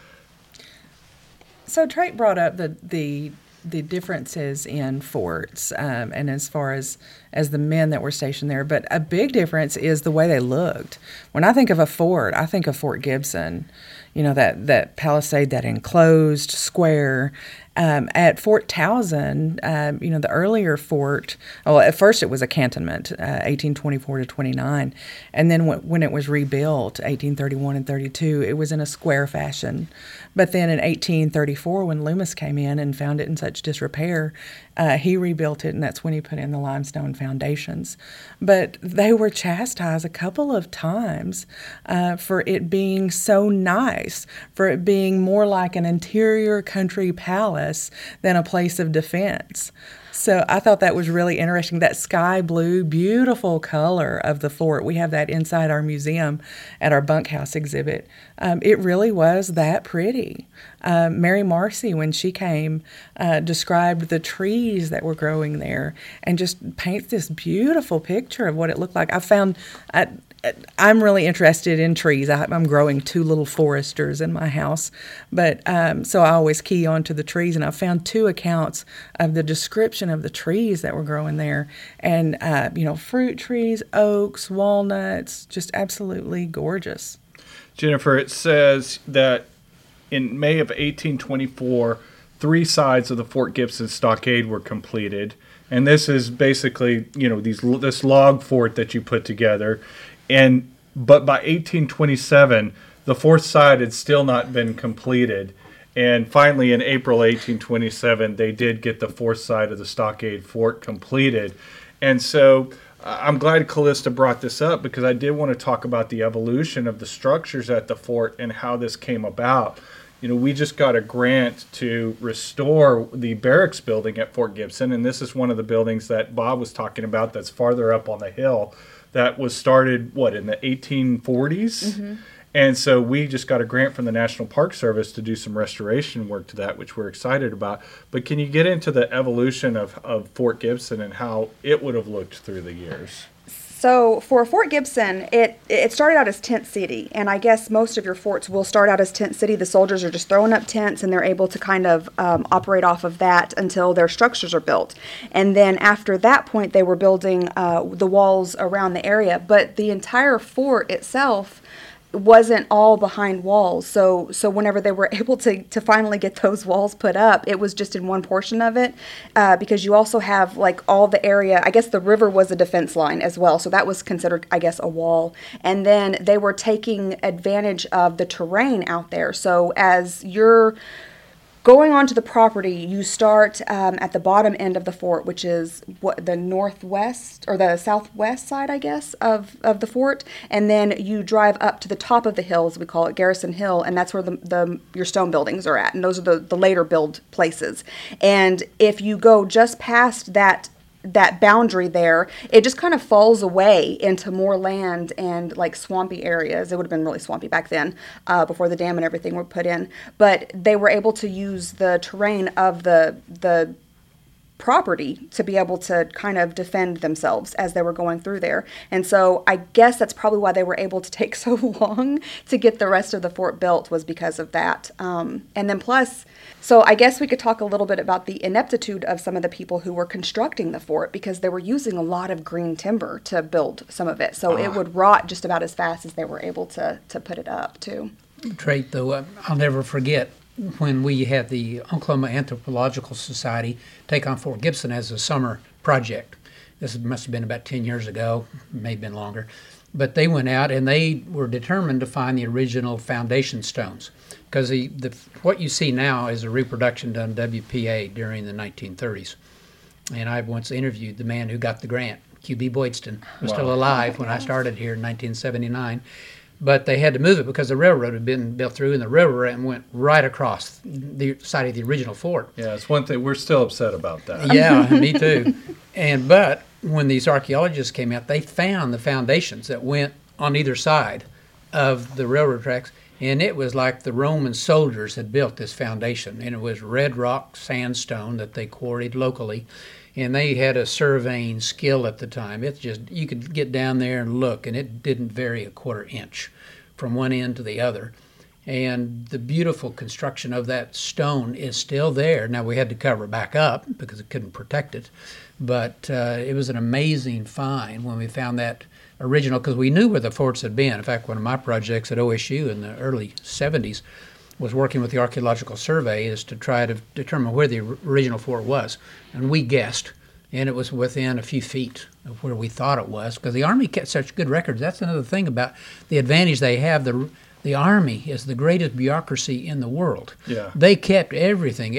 So Trey brought up the differences in forts, and as far as the men that were stationed there. But a big difference is the way they looked. When I think of a fort, I think of Fort Gibson, that palisade, that enclosed square. At Fort Towson, the earlier fort, well, at first it was a cantonment, 1824 to 29. And then when it was rebuilt, 1831 and 32, it was in a square fashion. But then in 1834, when Loomis came in and found it in such disrepair, he rebuilt it, and that's when he put in the limestone foundations. But they were chastised a couple of times for it being so nice, for it being more like an interior country palace than a place of defense. So I thought that was really interesting, that sky blue, beautiful color of the fort. We have that inside our museum at our bunkhouse exhibit. It really was that pretty. Mary Marcy, when she came, described the trees that were growing there and just paints this beautiful picture of what it looked like. I'm really interested in trees. I'm growing 2 little foresters in my house, but so I always key onto the trees, and I found 2 accounts of the description of the trees that were growing there, and fruit trees, oaks, walnuts, just absolutely gorgeous. Jennifer, it says that in May of 1824, 3 sides of the Fort Gibson stockade were completed, and this is basically this log fort that you put together. But by 1827, the 4th side had still not been completed. And finally, in April 1827, they did get the 4th side of the stockade fort completed. And so I'm glad Callista brought this up, because I did want to talk about the evolution of the structures at the fort and how this came about. we just got a grant to restore the barracks building at Fort Gibson, and this is one of the buildings that Bob was talking about that's farther up on the hill that was started, in the 1840s? Mm-hmm. And so we just got a grant from the National Park Service to do some restoration work to that, which we're excited about. But can you get into the evolution of Fort Gibson and how it would have looked through the years? So for Fort Gibson, it started out as tent city, and I guess most of your forts will start out as tent city. The soldiers are just throwing up tents, and they're able to kind of operate off of that until their structures are built. And then after that point, they were building the walls around the area, but the entire fort itself wasn't all behind walls. So whenever they were able to finally get those walls put up, it was just in one portion of it, because you also have like all the area. I guess the river was a defense line as well, so that was considered, I guess, a wall. And then they were taking advantage of the terrain out there. So as you're going onto the property, you start at the bottom end of the fort, which is the northwest or the southwest side, I guess, of the fort, and then you drive up to the top of the hill, as we call it, Garrison Hill, and that's where your stone buildings are at, and those are the later build places. And if you go just past that boundary there, it just kind of falls away into more land and like swampy areas. It would have been really swampy back then, before the dam and everything were put in. But they were able to use the terrain of the property to be able to kind of defend themselves as they were going through there. And so I guess that's probably why they were able to take so long to get the rest of the fort built, was because of that. And then plus, so I guess we could talk a little bit about the ineptitude of some of the people who were constructing the fort, because they were using a lot of green timber to build some of it. So it would rot just about as fast as they were able to put it up too. Trait, though, I'll never forget when we had the Oklahoma Anthropological Society take on Fort Gibson as a summer project. This must have been about 10 years ago, may have been longer. But they went out and they were determined to find the original foundation stones, because what you see now is a reproduction done WPA during the 1930s. And I once interviewed the man who got the grant. Q.B. Boydston was still alive when I started here in 1979. But they had to move it because the railroad had been built through, and the river and went right across the side of the original fort. Yeah, it's one thing. We're still upset about that. Yeah, me too. But when these archaeologists came out, they found the foundations that went on either side of the railroad tracks, and it was like the Roman soldiers had built this foundation, and it was red rock sandstone that they quarried locally. And they had a surveying skill at the time. It's just, you could get down there and look, and it didn't vary a quarter inch from one end to the other. And the beautiful construction of that stone is still there. Now, we had to cover it back up because it couldn't protect it. But it was an amazing find when we found that original, because we knew where the forts had been. In fact, one of my projects at OSU in the early 70s was working with the Archaeological Survey is to try to determine where the original fort was. And we guessed, and it was within a few feet of where we thought it was, because the Army kept such good records. That's another thing about the advantage they have. The Army is the greatest bureaucracy in the world. Yeah. They kept everything,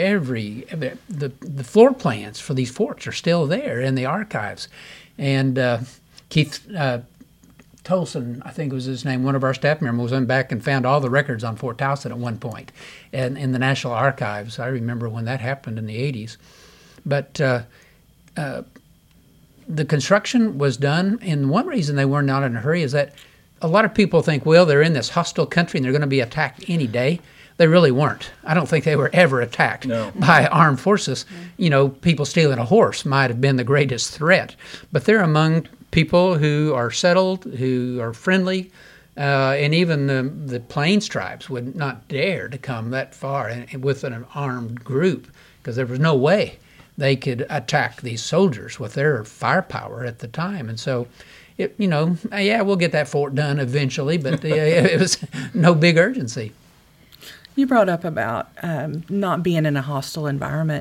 the floor plans for these forts are still there in the archives. And Keith Tolson, I think was his name, one of our staff members, went back and found all the records on Fort Towson at one point and in the National Archives. I remember when that happened in the 80s. But the construction was done, and one reason they were not in a hurry is that a lot of people think, well, they're in this hostile country and they're going to be attacked any day. They really weren't. I don't think they were ever attacked by armed forces. You know, people stealing a horse might have been the greatest threat, but they're among people who are settled, who are friendly, and even the Plains tribes would not dare to come that far with an armed group, because there was no way they could attack these soldiers with their firepower at the time. And so, we'll get that fort done eventually, but it was no big urgency. You brought up about not being in a hostile environment.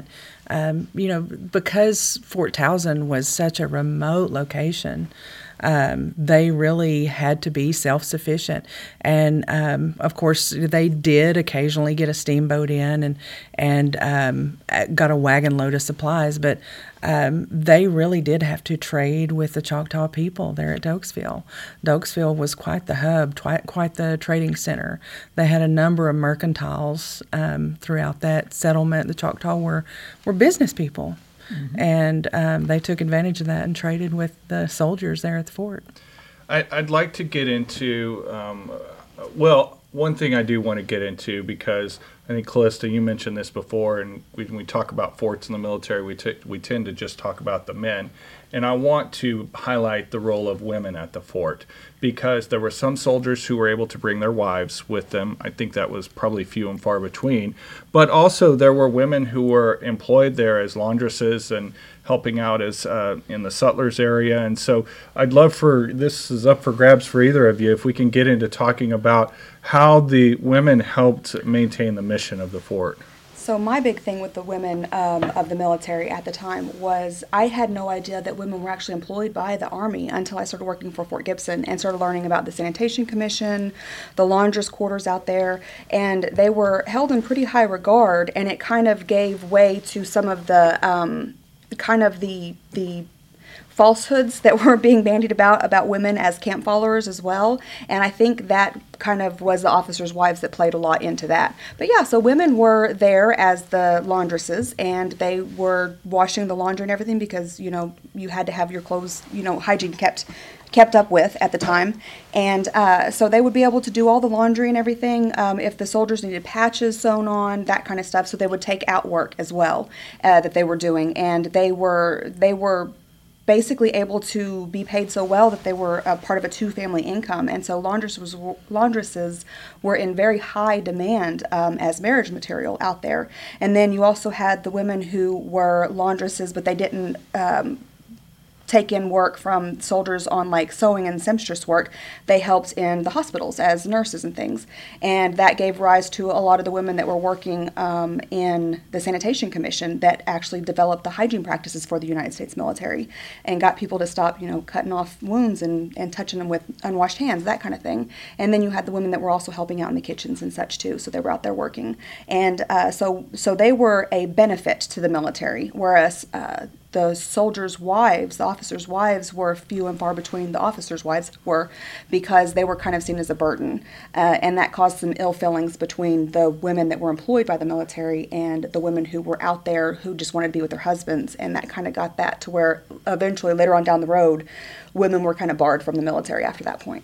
Because Fort Towson was such a remote location, they really had to be self-sufficient. And, of course, they did occasionally get a steamboat in and got a wagon load of supplies, but they really did have to trade with the Choctaw people there at Dokesville. Dokesville was quite the hub, quite the trading center. They had a number of mercantiles throughout that settlement. The Choctaw were business people. Mm-hmm. And they took advantage of that and traded with the soldiers there at the fort. I'd like to get into, one thing I do want to get into, because I think, Callista, you mentioned this before, and when we talk about forts in the military, we tend to just talk about the men. And I want to highlight the role of women at the fort, because there were some soldiers who were able to bring their wives with them. I think that was probably few and far between. But also there were women who were employed there as laundresses and helping out as in the sutlers area. And so I'd love this is up for grabs for either of you, if we can get into talking about how the women helped maintain the mission of the fort. So my big thing with the women of the military at the time was I had no idea that women were actually employed by the Army until I started working for Fort Gibson and started learning about the Sanitation Commission, the laundress quarters out there, and they were held in pretty high regard, and it kind of gave way to some of the the falsehoods that were being bandied about women as camp followers as well. And I think that kind of was the officers' wives that played a lot into that. But yeah, so women were there as the laundresses, and they were washing the laundry and everything because, you had to have your clothes, hygiene kept up with at the time. And so they would be able to do all the laundry and everything. If the soldiers needed patches sewn on, that kind of stuff. So they would take out work as well that they were doing. And they were basically able to be paid so well that they were a part of a two-family income. And so laundresses were in very high demand as marriage material out there. And then you also had the women who were laundresses, but they didn't take in work from soldiers on like sewing and seamstress work. They helped in the hospitals as nurses and things, and that gave rise to a lot of the women that were working in the Sanitation Commission that actually developed the hygiene practices for the United States military and got people to stop cutting off wounds and touching them with unwashed hands, that kind of thing. And then you had the women that were also helping out in the kitchens and such too, so they were out there working. And so they were a benefit to the military, whereas the soldiers' wives, the officers' wives, were few and far between. The officers' wives were, because they were kind of seen as a burden, and that caused some ill feelings between the women that were employed by the military and the women who were out there who just wanted to be with their husbands, and that kind of got that to where eventually, later on down the road, women were kind of barred from the military after that point.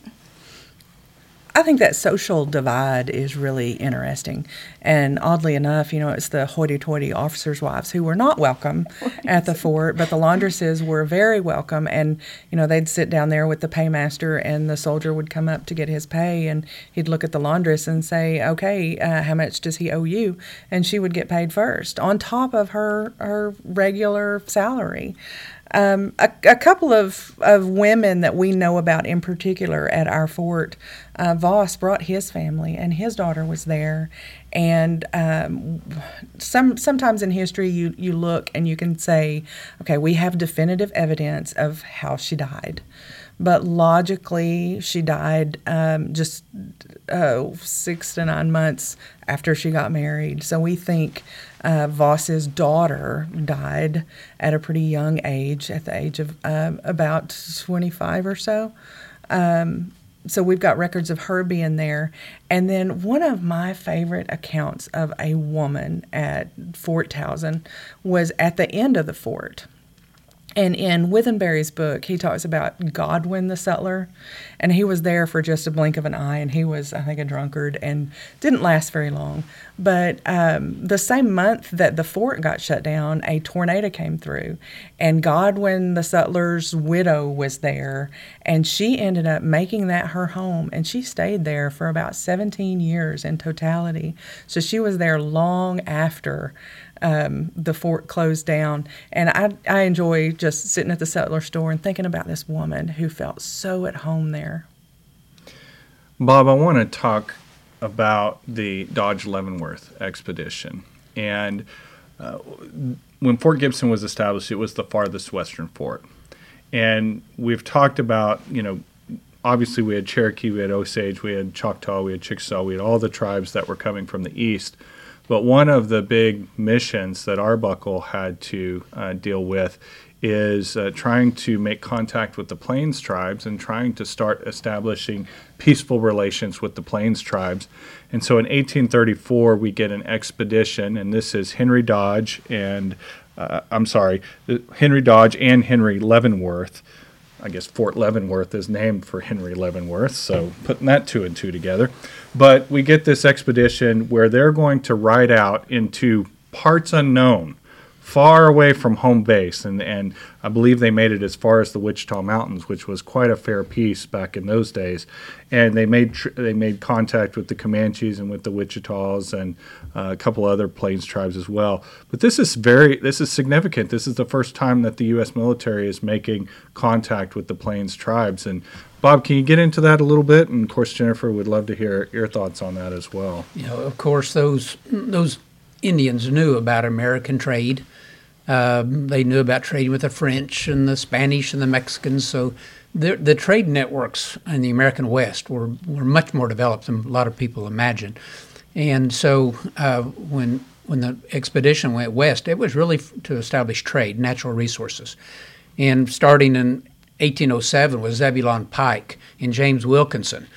I think that social divide is really interesting. And oddly enough, it's the hoity-toity officers' wives who were not welcome at the fort, but the laundresses were very welcome. And, they'd sit down there with the paymaster, and the soldier would come up to get his pay, and he'd look at the laundress and say, okay, how much does he owe you? And she would get paid first, on top of her regular salary. A couple of women that we know about in particular at our fort, Voss brought his family, and his daughter was there. And sometimes in history you look and you can say, okay, we have definitive evidence of how she died. But logically, she died just 6 to 9 months after she got married. So we think Voss's daughter died at a pretty young age, at the age of about 25 or so. So we've got records of her being there. And then one of my favorite accounts of a woman at Fort Towson was at the end of the fort. And in Withenberry's book, he talks about Godwin the sutler, and he was there for just a blink of an eye, and he was, I think, a drunkard and didn't last very long. But the same month that the fort got shut down, a tornado came through, and Godwin the sutler's widow was there, and she ended up making that her home, and she stayed there for about 17 years in totality. So she was there long after the fort closed down. And I enjoy just sitting at the sutler store and thinking about this woman who felt so at home there. Bob, I want to talk about the Dodge Leavenworth expedition. And when Fort Gibson was established, it was the farthest western fort. And we've talked about, obviously we had Cherokee, we had Osage, we had Choctaw, we had Chickasaw, we had all the tribes that were coming from the east. But one of the big missions that Arbuckle had to deal with is trying to make contact with the Plains tribes and trying to start establishing peaceful relations with the Plains tribes. And so in 1834, we get an expedition, and this is Henry Dodge and Henry Dodge and Henry Leavenworth. I guess Fort Leavenworth is named for Henry Leavenworth, so putting that two and two together. But we get this expedition where they're going to ride out into parts unknown, far away from home base, and I believe they made it as far as the Wichita Mountains, which was quite a fair piece back in those days. And they made contact with the Comanches and with the Wichitas and a couple other Plains tribes as well. But this is significant. This is the first time that the U.S. military is making contact with the Plains tribes. And Bob, can you get into that a little bit? And of course, Jennifer would love to hear your thoughts on that as well. Of course, those Indians knew about American trade. They knew about trading with the French and the Spanish and the Mexicans. So the trade networks in the American West were much more developed than a lot of people imagine. And so when the expedition went west, it was really to establish trade, natural resources. And starting in 1807 was Zebulon Pike and James Wilkinson.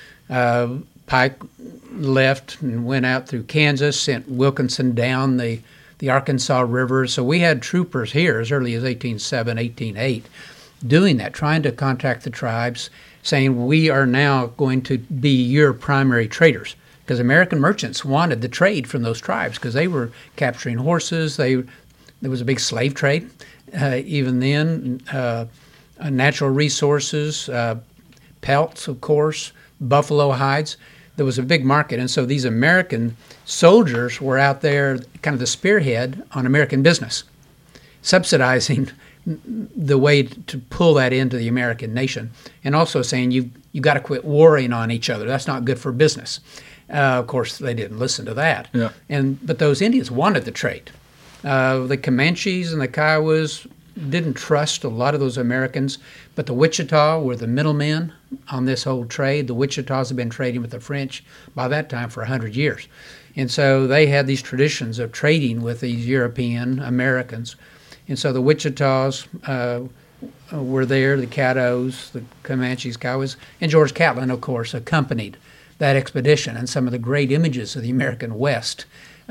Pike left and went out through Kansas, sent Wilkinson down the Arkansas River. So we had troopers here as early as 1807, 1808 doing that, trying to contact the tribes, saying we are now going to be your primary traders. Because American merchants wanted the trade from those tribes because they were capturing horses. There was a big slave trade even then, natural resources, pelts, of course, buffalo hides. There was a big market, and so these American soldiers were out there kind of the spearhead on American business, subsidizing the way to pull that into the American nation, and also saying you got to quit warring on each other. That's not good for business. Of course, they didn't listen to that. Yeah. But those Indians wanted the trade. The Comanches and the Kiowas didn't trust a lot of those Americans, but the Wichita were the middlemen on this whole trade. The Wichitas had been trading with the French by that time for 100 years. And so they had these traditions of trading with these European Americans. And so the Wichitas were there, the Caddos, the Comanches, Kiowas, and George Catlin, of course, accompanied that expedition. And some of the great images of the American West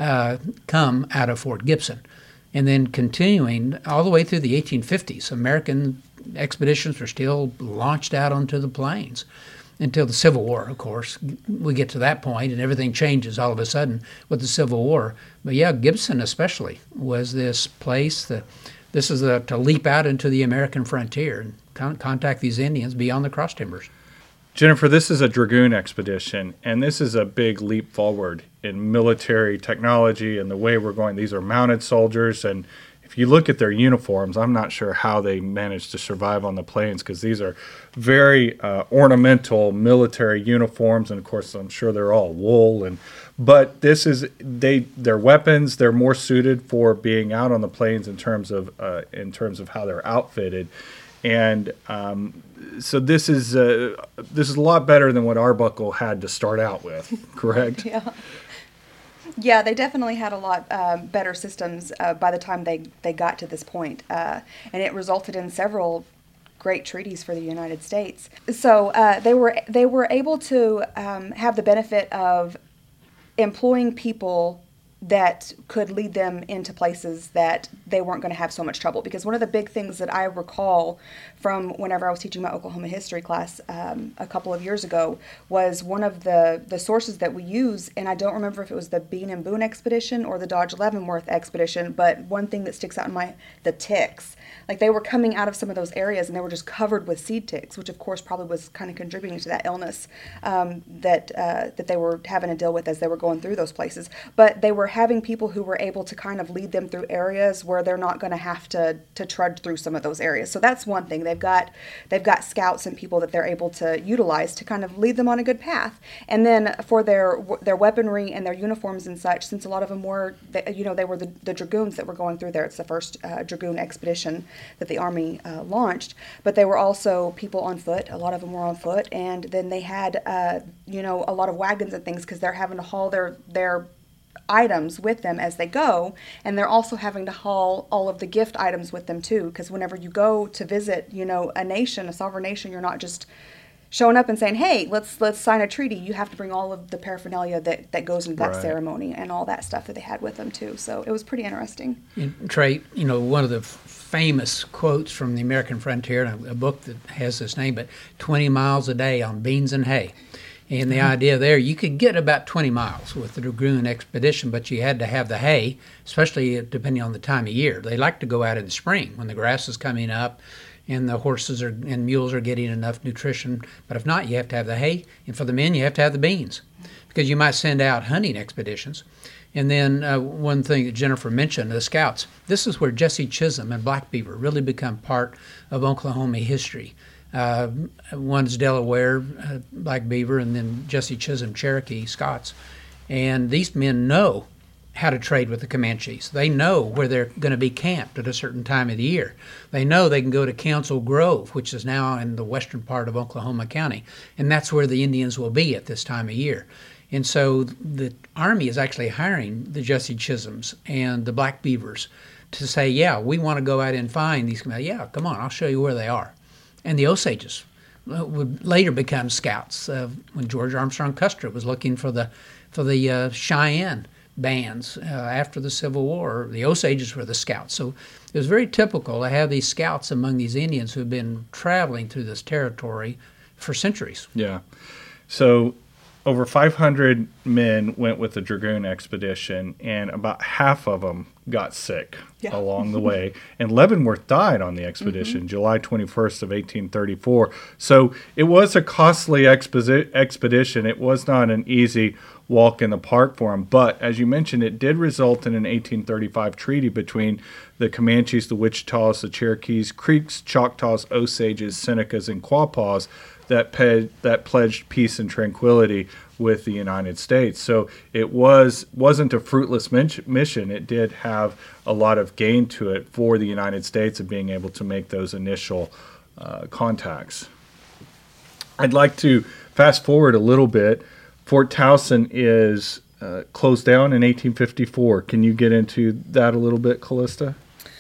come out of Fort Gibson. And then continuing all the way through the 1850s, American expeditions were still launched out onto the plains until the Civil War, of course. We get to that point and everything changes all of a sudden with the Civil War. But yeah, Gibson especially was this place to leap out into the American frontier and contact these Indians beyond the cross timbers. Jennifer, this is a dragoon expedition, and this is a big leap forward in military technology and the way we're going. These are mounted soldiers, and if you look at their uniforms, I'm not sure how they managed to survive on the plains because these are very ornamental military uniforms, and of course, I'm sure they're all wool. But their weapons, they're more suited for being out on the plains in terms of how they're outfitted. And so this is a lot better than what Arbuckle had to start out with, correct? Yeah, they definitely had a lot better systems by the time they got to this point, and it resulted in several great treaties for the United States. So they were able to have the benefit of employing people that could lead them into places that they weren't going to have so much trouble. Because one of the big things that I recall from whenever I was teaching my Oklahoma history class a couple of years ago was one of the sources that we use, and I don't remember if it was the Bean and Boone expedition or the Dodge Leavenworth expedition, but one thing that sticks out in the ticks. Like they were coming out of some of those areas and they were just covered with seed ticks, which of course probably was kind of contributing to that illness that they were having to deal with as they were going through those places. But they were having people who were able to kind of lead them through areas where they're not going to have to trudge through some of those areas. So that's one thing. They've got scouts and people that they're able to utilize to kind of lead them on a good path. And then for their weaponry and their uniforms and such, since a lot of them were, they were the dragoons that were going through there. It's the first dragoon expedition that the Army launched. But they were also people on foot. A lot of them were on foot, and then they had a lot of wagons and things because they're having to haul their items with them as they go, and they're also having to haul all of the gift items with them too, because whenever you go to visit a nation, a sovereign nation, you're not just showing up and saying, hey, let's sign a treaty. You have to bring all of the paraphernalia that goes into that Right. ceremony and all that stuff that they had with them too. So it was pretty interesting. And Trey, one of the famous quotes from the American Frontier, a book that has this name, but 20 miles a day on beans and hay. And the idea there, you could get about 20 miles with the Dragoon expedition, but you had to have the hay, especially depending on the time of year. They like to go out in the spring when the grass is coming up and the horses and mules are getting enough nutrition. But if not, you have to have the hay. And for the men, you have to have the beans because you might send out hunting expeditions. And then one thing that Jennifer mentioned, the scouts. This is where Jesse Chisholm and Black Beaver really become part of Oklahoma history. One's Delaware, Black Beaver, and then Jesse Chisholm, Cherokee, Scots. And these men know how to trade with the Comanches. They know where they're going to be camped at a certain time of the year. They know they can go to Council Grove, which is now in the western part of Oklahoma County, and that's where the Indians will be at this time of year. And so the Army is actually hiring the Jesse Chisholms and the Black Beavers to say, yeah, we want to go out and find these. Yeah, come on, I'll show you where they are. And the Osages would later become scouts when George Armstrong Custer was looking for the Cheyenne bands after the Civil War. The Osages were the scouts. So it was very typical to have these scouts among these Indians who had been traveling through this territory for centuries. Yeah. So over 500 men went with the Dragoon expedition, and about half of them got sick along the way. And Leavenworth died on the expedition, July 21st of 1834. So it was a costly expedition. It was not an easy walk in the park for him. But as you mentioned, it did result in an 1835 treaty between the Comanches, the Wichitas, the Cherokees, Creeks, Choctaws, Osages, Senecas, and Quapaws that pledged peace and tranquility with the United States. So it wasn't a fruitless mission. It did have a lot of gain to it for the United States of being able to make those initial contacts. I'd like to fast forward a little bit. Fort Towson is closed down in 1854. Can you get into that a little bit, Callista?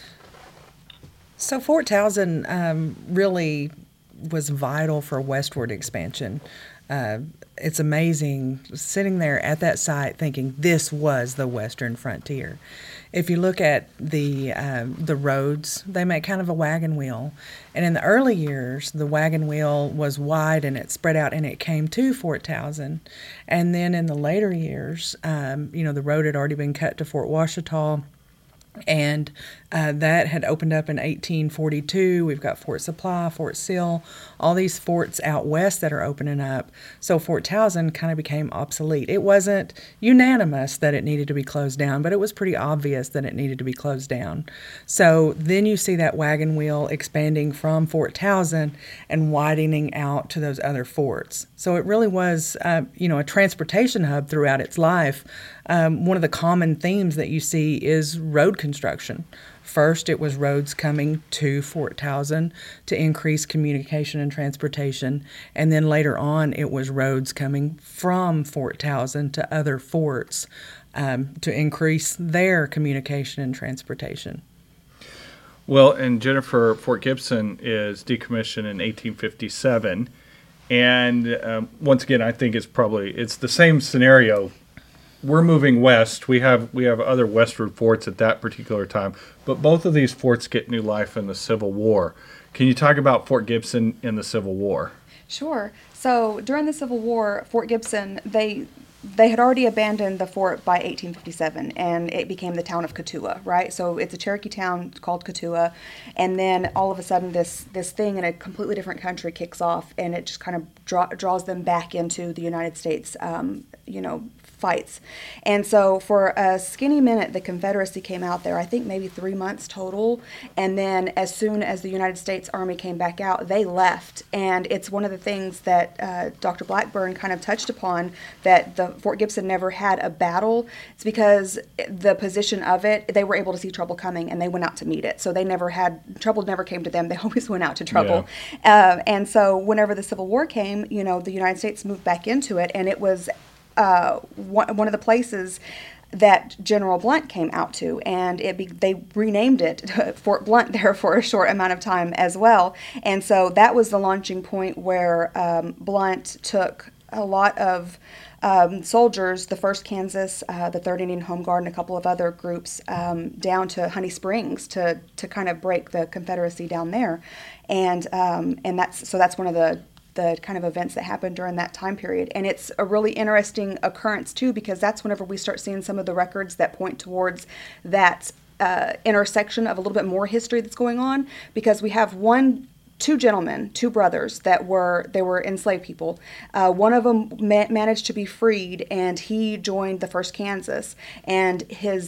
So Fort Towson really was vital for westward expansion. It's amazing sitting there at that site thinking this was the western frontier. If you look at the roads, they make kind of a wagon wheel. And in the early years, the wagon wheel was wide and it spread out and it came to Fort Towson. And then in the later years, the road had already been cut to Fort Washita. And that had opened up in 1842. We've got Fort Supply, Fort Sill, all these forts out west that are opening up. So Fort Towson kind of became obsolete. It wasn't unanimous that it needed to be closed down, but it was pretty obvious that it needed to be closed down. So then you see that wagon wheel expanding from Fort Towson and widening out to those other forts. So it really was, a transportation hub throughout its life. One of the common themes that you see is road construction. First, it was roads coming to Fort Towson to increase communication and transportation, and then later on, it was roads coming from Fort Towson to other forts to increase their communication and transportation. Well, and Jennifer, Fort Gibson is decommissioned in 1857, and once again, I think it's the same scenario. We're moving west. We have other westward forts at that particular time, but both of these forts get new life in the Civil War. Can you talk about Fort Gibson in the Civil War? Sure. So during the Civil War, Fort Gibson, they had already abandoned the fort by 1857, and it became the town of Katua, right? So it's a Cherokee town called Katua, and then all of a sudden this thing in a completely different country kicks off, and it just kind of draws them back into the United States, fights. And so for a skinny minute, the Confederacy came out there, I think maybe 3 months total. And then as soon as the United States Army came back out, they left. And it's one of the things that Dr. Blackburn kind of touched upon, that the Fort Gibson never had a battle. It's because the position of it, they were able to see trouble coming and they went out to meet it. So they never had, trouble never came to them. They always went out to trouble. Yeah. And so whenever the Civil War came, you know, the United States moved back into it, and it was one of the places that General Blunt came out to, and they renamed it Fort Blunt there for a short amount of time as well. And so that was the launching point where Blunt took a lot of soldiers, the 1st Kansas, the 3rd Indian Home Guard, and a couple of other groups down to Honey Springs to kind of break the Confederacy down there. And that's one of the kind of events that happened during that time period. And it's a really interesting occurrence too, because that's whenever we start seeing some of the records that point towards that intersection of a little bit more history that's going on, because we have two gentlemen, two brothers that were enslaved people. One of them managed to be freed, and he joined the 1st Kansas, and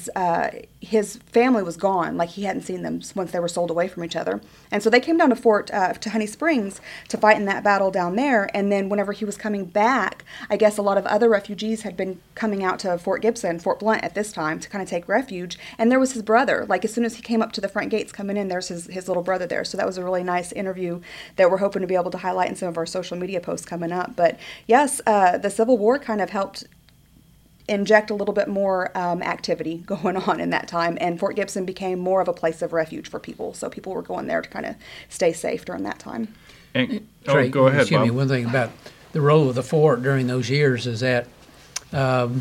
his family was gone. Like, he hadn't seen them once they were sold away from each other. And so they came down to Honey Springs to fight in that battle down there. And then whenever he was coming back, I guess a lot of other refugees had been coming out to Fort Blunt at this time to kind of take refuge. And there was his brother. Like, as soon as he came up to the front gates coming in, there's his little brother there. So that was a really nice interview that we're hoping to be able to highlight in some of our social media posts coming up. But yes, the Civil War kind of helped inject a little bit more activity going on in that time, and Fort Gibson became more of a place of refuge for people. So people were going there to kind of stay safe during that time. And, Trey, go ahead, excuse Bob. me, one thing about the role of the fort during those years is that the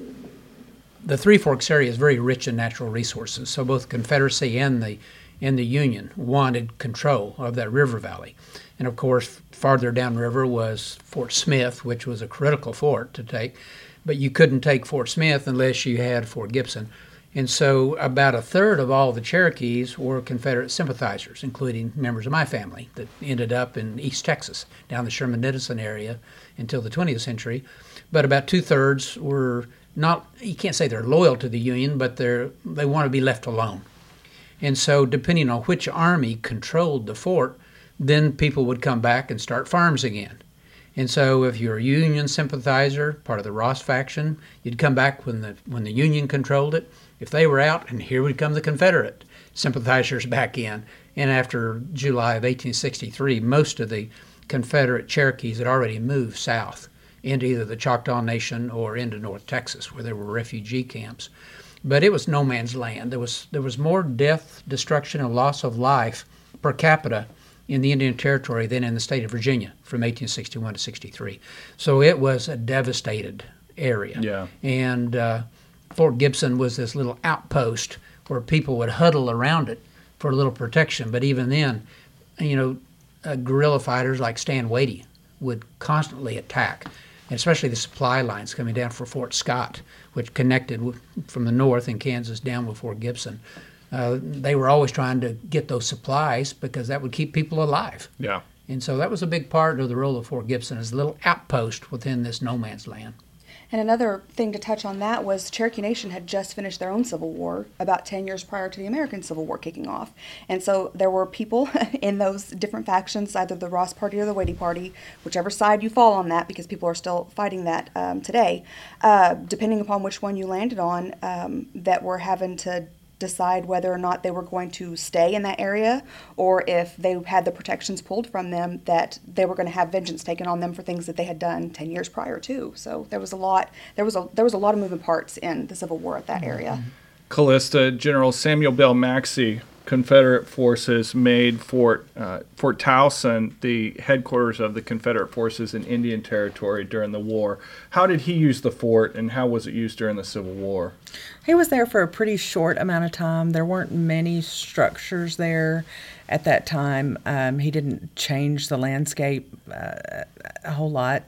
Three Forks area is very rich in natural resources. So both the Confederacy and the Union wanted control of that river valley. And of course, farther downriver was Fort Smith, which was a critical fort to take. But you couldn't take Fort Smith unless you had Fort Gibson. And so about a third of all the Cherokees were Confederate sympathizers, including members of my family that ended up in East Texas, down the Sherman-Denison area until the 20th century. But about 2/3 were not, you can't say they're loyal to the Union, but they want to be left alone. And so depending on which army controlled the fort, then people would come back and start farms again. And so if you're a Union sympathizer, part of the Ross faction, you'd come back when the Union controlled it. If they were out, and here would come the Confederate sympathizers back in. And after July of 1863, most of the Confederate Cherokees had already moved south into either the Choctaw Nation or into North Texas, where there were refugee camps. But it was no man's land. There was more death, destruction, and loss of life per capita in the Indian Territory than in the state of Virginia from 1861 to 63. So it was a devastated area. Yeah. And Fort Gibson was this little outpost where people would huddle around it for a little protection. But even then, guerrilla fighters like Stan Wadey would constantly attack, and especially the supply lines coming down for Fort Scott, which connected from the north in Kansas down with Fort Gibson. They were always trying to get those supplies because that would keep people alive. Yeah. And so that was a big part of the role of Fort Gibson as a little outpost within this no man's land. And another thing to touch on that was Cherokee Nation had just finished their own Civil War about 10 years prior to the American Civil War kicking off. And so there were people in those different factions, either the Ross Party or the Wadey Party, whichever side you fall on that, because people are still fighting that today, depending upon which one you landed on, that were having to decide whether or not they were going to stay in that area, or if they had the protections pulled from them, that they were going to have vengeance taken on them for things that they had done 10 years prior to. So there was a lot of moving parts in the Civil War at that area. Callista, General Samuel Bell Maxey, Confederate forces made Fort Towson the headquarters of the Confederate forces in Indian Territory during the war. How did he use the fort, and how was it used during the Civil War? He was there for a pretty short amount of time. There weren't many structures there at that time. He didn't change the landscape a whole lot.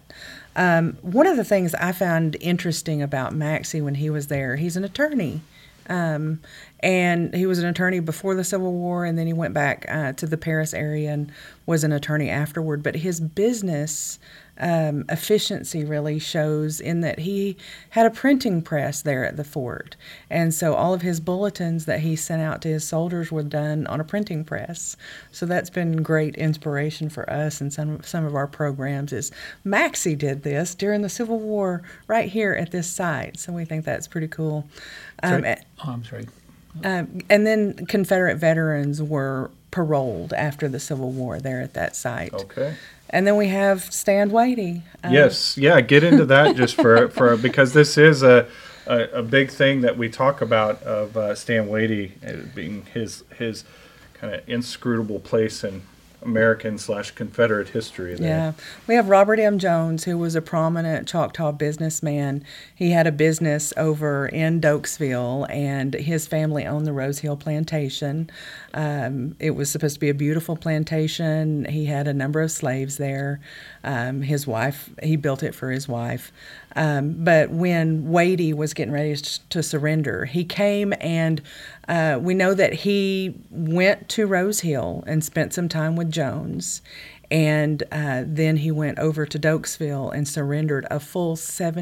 One of the things I found interesting about Maxey when he was there, he's an attorney. And he was an attorney before the Civil War, and then he went back to the Paris area and was an attorney afterward. But his business efficiency really shows in that he had a printing press there at the fort. And so all of his bulletins that he sent out to his soldiers were done on a printing press. So that's been great inspiration for us and some of our programs is Maxey did this during the Civil War right here at this site. So we think that's pretty cool. I'm sorry. And then Confederate veterans were paroled after the Civil War there at that site. Okay. And then we have Stand Watie. Yes, yeah, get into that just for because this is a big thing that we talk about of Stand Watie being his kind of inscrutable place in American/Confederate history there. Yeah. We have Robert M. Jones, who was a prominent Choctaw businessman. He had a business over in Dokesville, and his family owned the Rose Hill Plantation. It was supposed to be a beautiful plantation. He had a number of slaves there. His wife, he built it for his wife. But when Watie was getting ready to surrender, he came and we know that he went to Rose Hill and spent some time with Jones. And then he went over to Dokesville and surrendered a full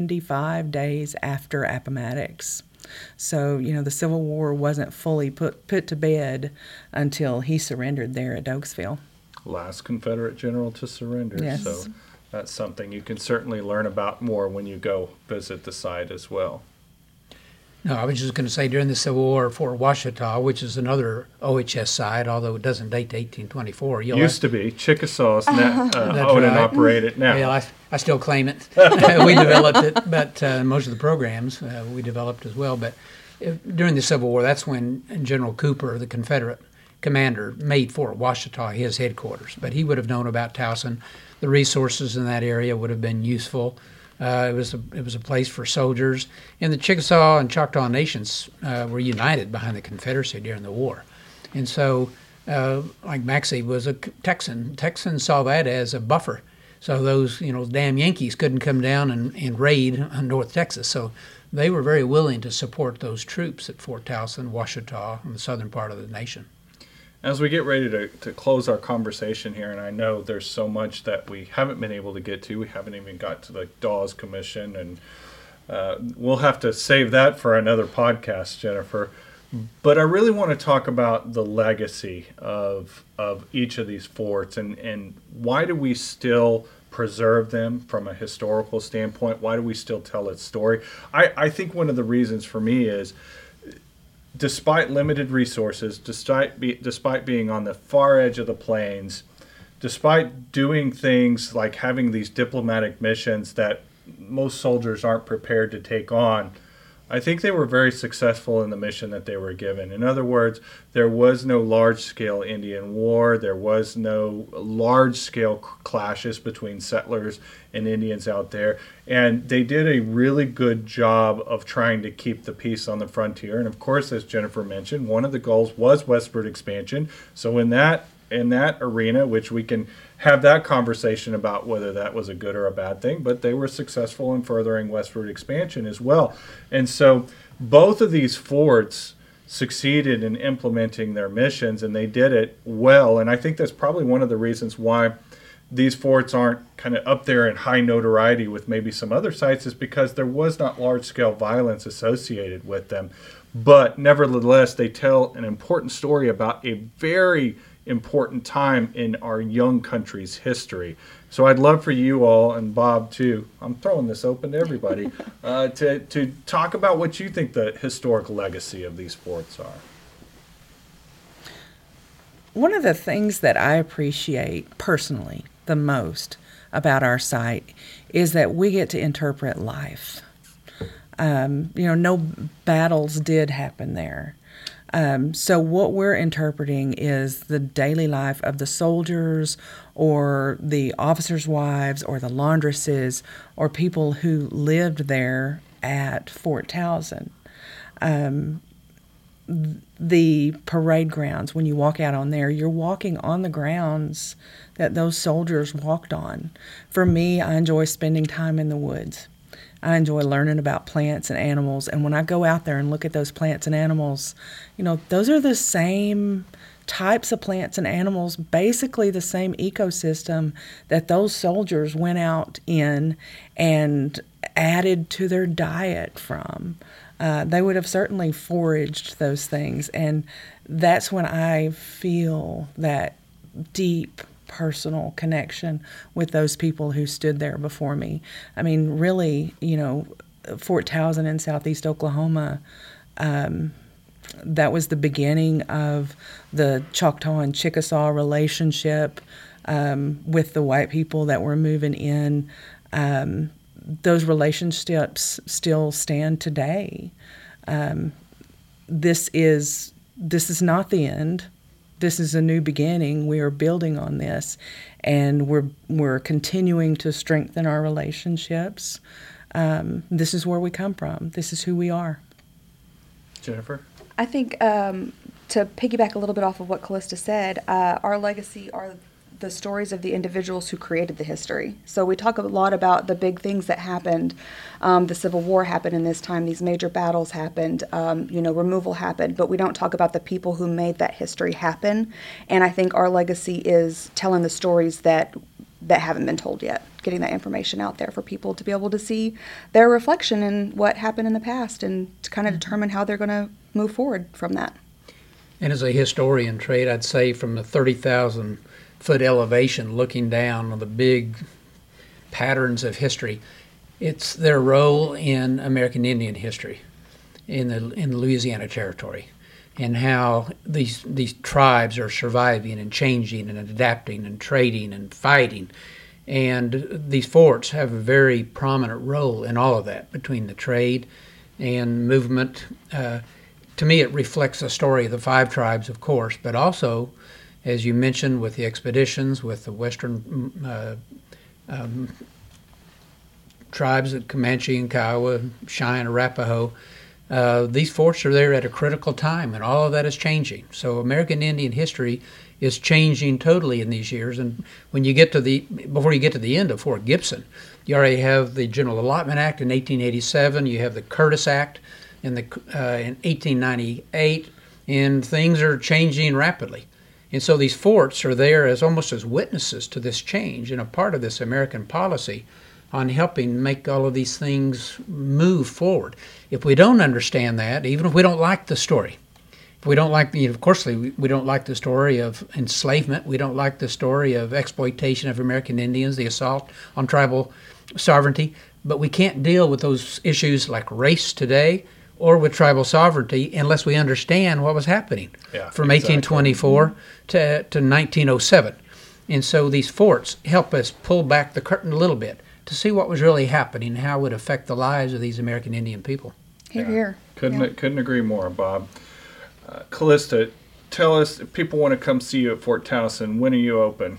75 days after Appomattox. So, the Civil War wasn't fully put to bed until he surrendered there at Dokesville. Last Confederate general to surrender. Yes. So that's something you can certainly learn about more when you go visit the site as well. No, I was just going to say during the Civil War, Fort Washita, which is another OHS site, although it doesn't date to 1824. Used to be. Chickasaws own and operate it now. Well, I still claim it. We developed it, but most of the programs we developed as well. But during the Civil War, that's when General Cooper, the Confederate commander, made Fort Washita his headquarters. But he would have known about Towson. The resources in that area would have been useful. It was a place for soldiers, and the Chickasaw and Choctaw nations were united behind the Confederacy during the war, and so like Maxey was a Texan. Texans saw that as a buffer, so those damn Yankees couldn't come down and raid North Texas. So they were very willing to support those troops at Fort Towson, Washita, in the southern part of the nation. As we get ready to close our conversation here, and I know there's so much that we haven't been able to get to. We haven't even got to the Dawes Commission, and we'll have to save that for another podcast, Jennifer. But I really want to talk about the legacy of each of these forts, and why do we still preserve them from a historical standpoint? Why do we still tell its story? I think one of the reasons for me is, despite limited resources, despite being on the far edge of the plains, despite doing things like having these diplomatic missions that most soldiers aren't prepared to take on, I think they were very successful in the mission that they were given. In other words, there was no large-scale Indian war. There was no large-scale clashes between settlers and Indians out there. And they did a really good job of trying to keep the peace on the frontier. And of course, as Jennifer mentioned, one of the goals was westward expansion. So in that arena, which we can have that conversation about whether that was a good or a bad thing, but they were successful in furthering westward expansion as well. And so both of these forts succeeded in implementing their missions, and they did it well. And I think that's probably one of the reasons why these forts aren't kind of up there in high notoriety with maybe some other sites, is because there was not large-scale violence associated with them. But nevertheless, they tell an important story about a very important time in our young country's history. So I'd love for you all, and Bob too, I'm throwing this open to everybody, to talk about what you think the historical legacy of these forts are. One of the things that I appreciate personally the most about our site is that we get to interpret life. No battles did happen there. So what we're interpreting is the daily life of the soldiers or the officers' wives or the laundresses or people who lived there at Fort Towson. The parade grounds, when you walk out on there, you're walking on the grounds that those soldiers walked on. For me, I enjoy spending time in the woods. I enjoy learning about plants and animals. And when I go out there and look at those plants and animals, those are the same types of plants and animals, basically the same ecosystem that those soldiers went out in and added to their diet from. They would have certainly foraged those things. And that's when I feel that deep personal connection with those people who stood there before me. I mean, really, Fort Towson in southeast Oklahoma, that was the beginning of the Choctaw and Chickasaw relationship with the white people that were moving in. Those relationships still stand today. This is not the end. This is a new beginning. We are building on this, and we're continuing to strengthen our relationships. This is where we come from. This is who we are. Jennifer? I think to piggyback a little bit off of what Callista said, our legacy are the stories of the individuals who created the history. So we talk a lot about the big things that happened. The Civil War happened in this time. These major battles happened. Removal happened. But we don't talk about the people who made that history happen. And I think our legacy is telling the stories that haven't been told yet, getting that information out there for people to be able to see their reflection in what happened in the past and to kind of determine how they're going to move forward from that. And as a historian, Trade, I'd say from the 30,000-foot elevation looking down on the big patterns of history, it's their role in American Indian history in the Louisiana Territory, and how these tribes are surviving and changing and adapting and trading and fighting. And these forts have a very prominent role in all of that, between the trade and movement. To me, it reflects the story of the 5 tribes, of course, but also, as you mentioned, with the expeditions, with the western tribes of Comanche and Kiowa, Cheyenne, Arapaho, these forts are there at a critical time, and all of that is changing. So American Indian history is changing totally in these years. And when you get to before you get to the end of Fort Gibson, you already have the General Allotment Act in 1887. You have the Curtis Act in 1898, and things are changing rapidly. And so these forts are there as almost as witnesses to this change and a part of this American policy on helping make all of these things move forward. If we don't understand that, even if we don't like the story, if we don't like, of course, we don't like the story of enslavement, we don't like the story of exploitation of American Indians, the assault on tribal sovereignty, but we can't deal with those issues like race today or with tribal sovereignty unless we understand what was happening from 1824 to 1907. And so these forts help us pull back the curtain a little bit to see what was really happening, how it would affect the lives of these American Indian people. Hear, hear. Couldn't agree more, Bob. Callista, tell us, if people want to come see you at Fort Towson, when are you open?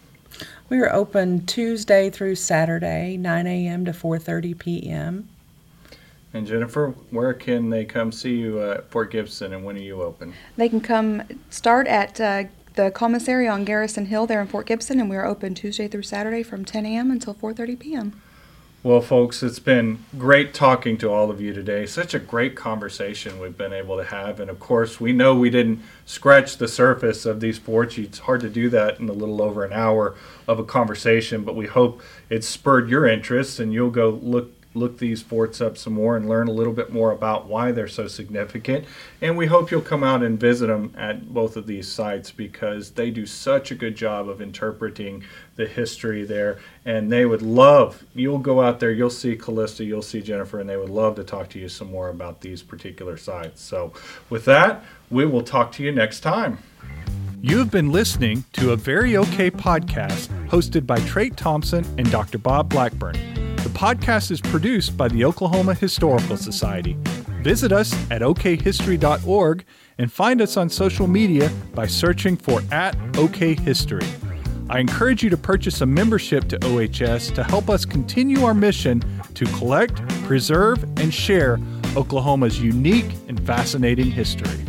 We are open Tuesday through Saturday, 9 a.m. to 4:30 p.m. And Jennifer, where can they come see you at Fort Gibson, and when are you open? They can come start at the commissary on Garrison Hill there in Fort Gibson, and we are open Tuesday through Saturday from 10 a.m. until 4:30 p.m. Well, folks, it's been great talking to all of you today. Such a great conversation we've been able to have. And, of course, we know we didn't scratch the surface of these forts. It's hard to do that in a little over an hour of a conversation, but we hope it's spurred your interest and you'll go look these forts up some more and learn a little bit more about why they're so significant. And we hope you'll come out and visit them at both of these sites, because they do such a good job of interpreting the history there. And they would love, you'll go out there, you'll see Callista, you'll see Jennifer, and they would love to talk to you some more about these particular sites. So with that, we will talk to you next time. You have been listening to a Very OK podcast hosted by Trey Thompson and Dr. Bob Blackburn. The podcast is produced by the Oklahoma Historical Society. Visit us at okhistory.org and find us on social media by searching for @OKHistory. I encourage you to purchase a membership to OHS to help us continue our mission to collect, preserve, and share Oklahoma's unique and fascinating history.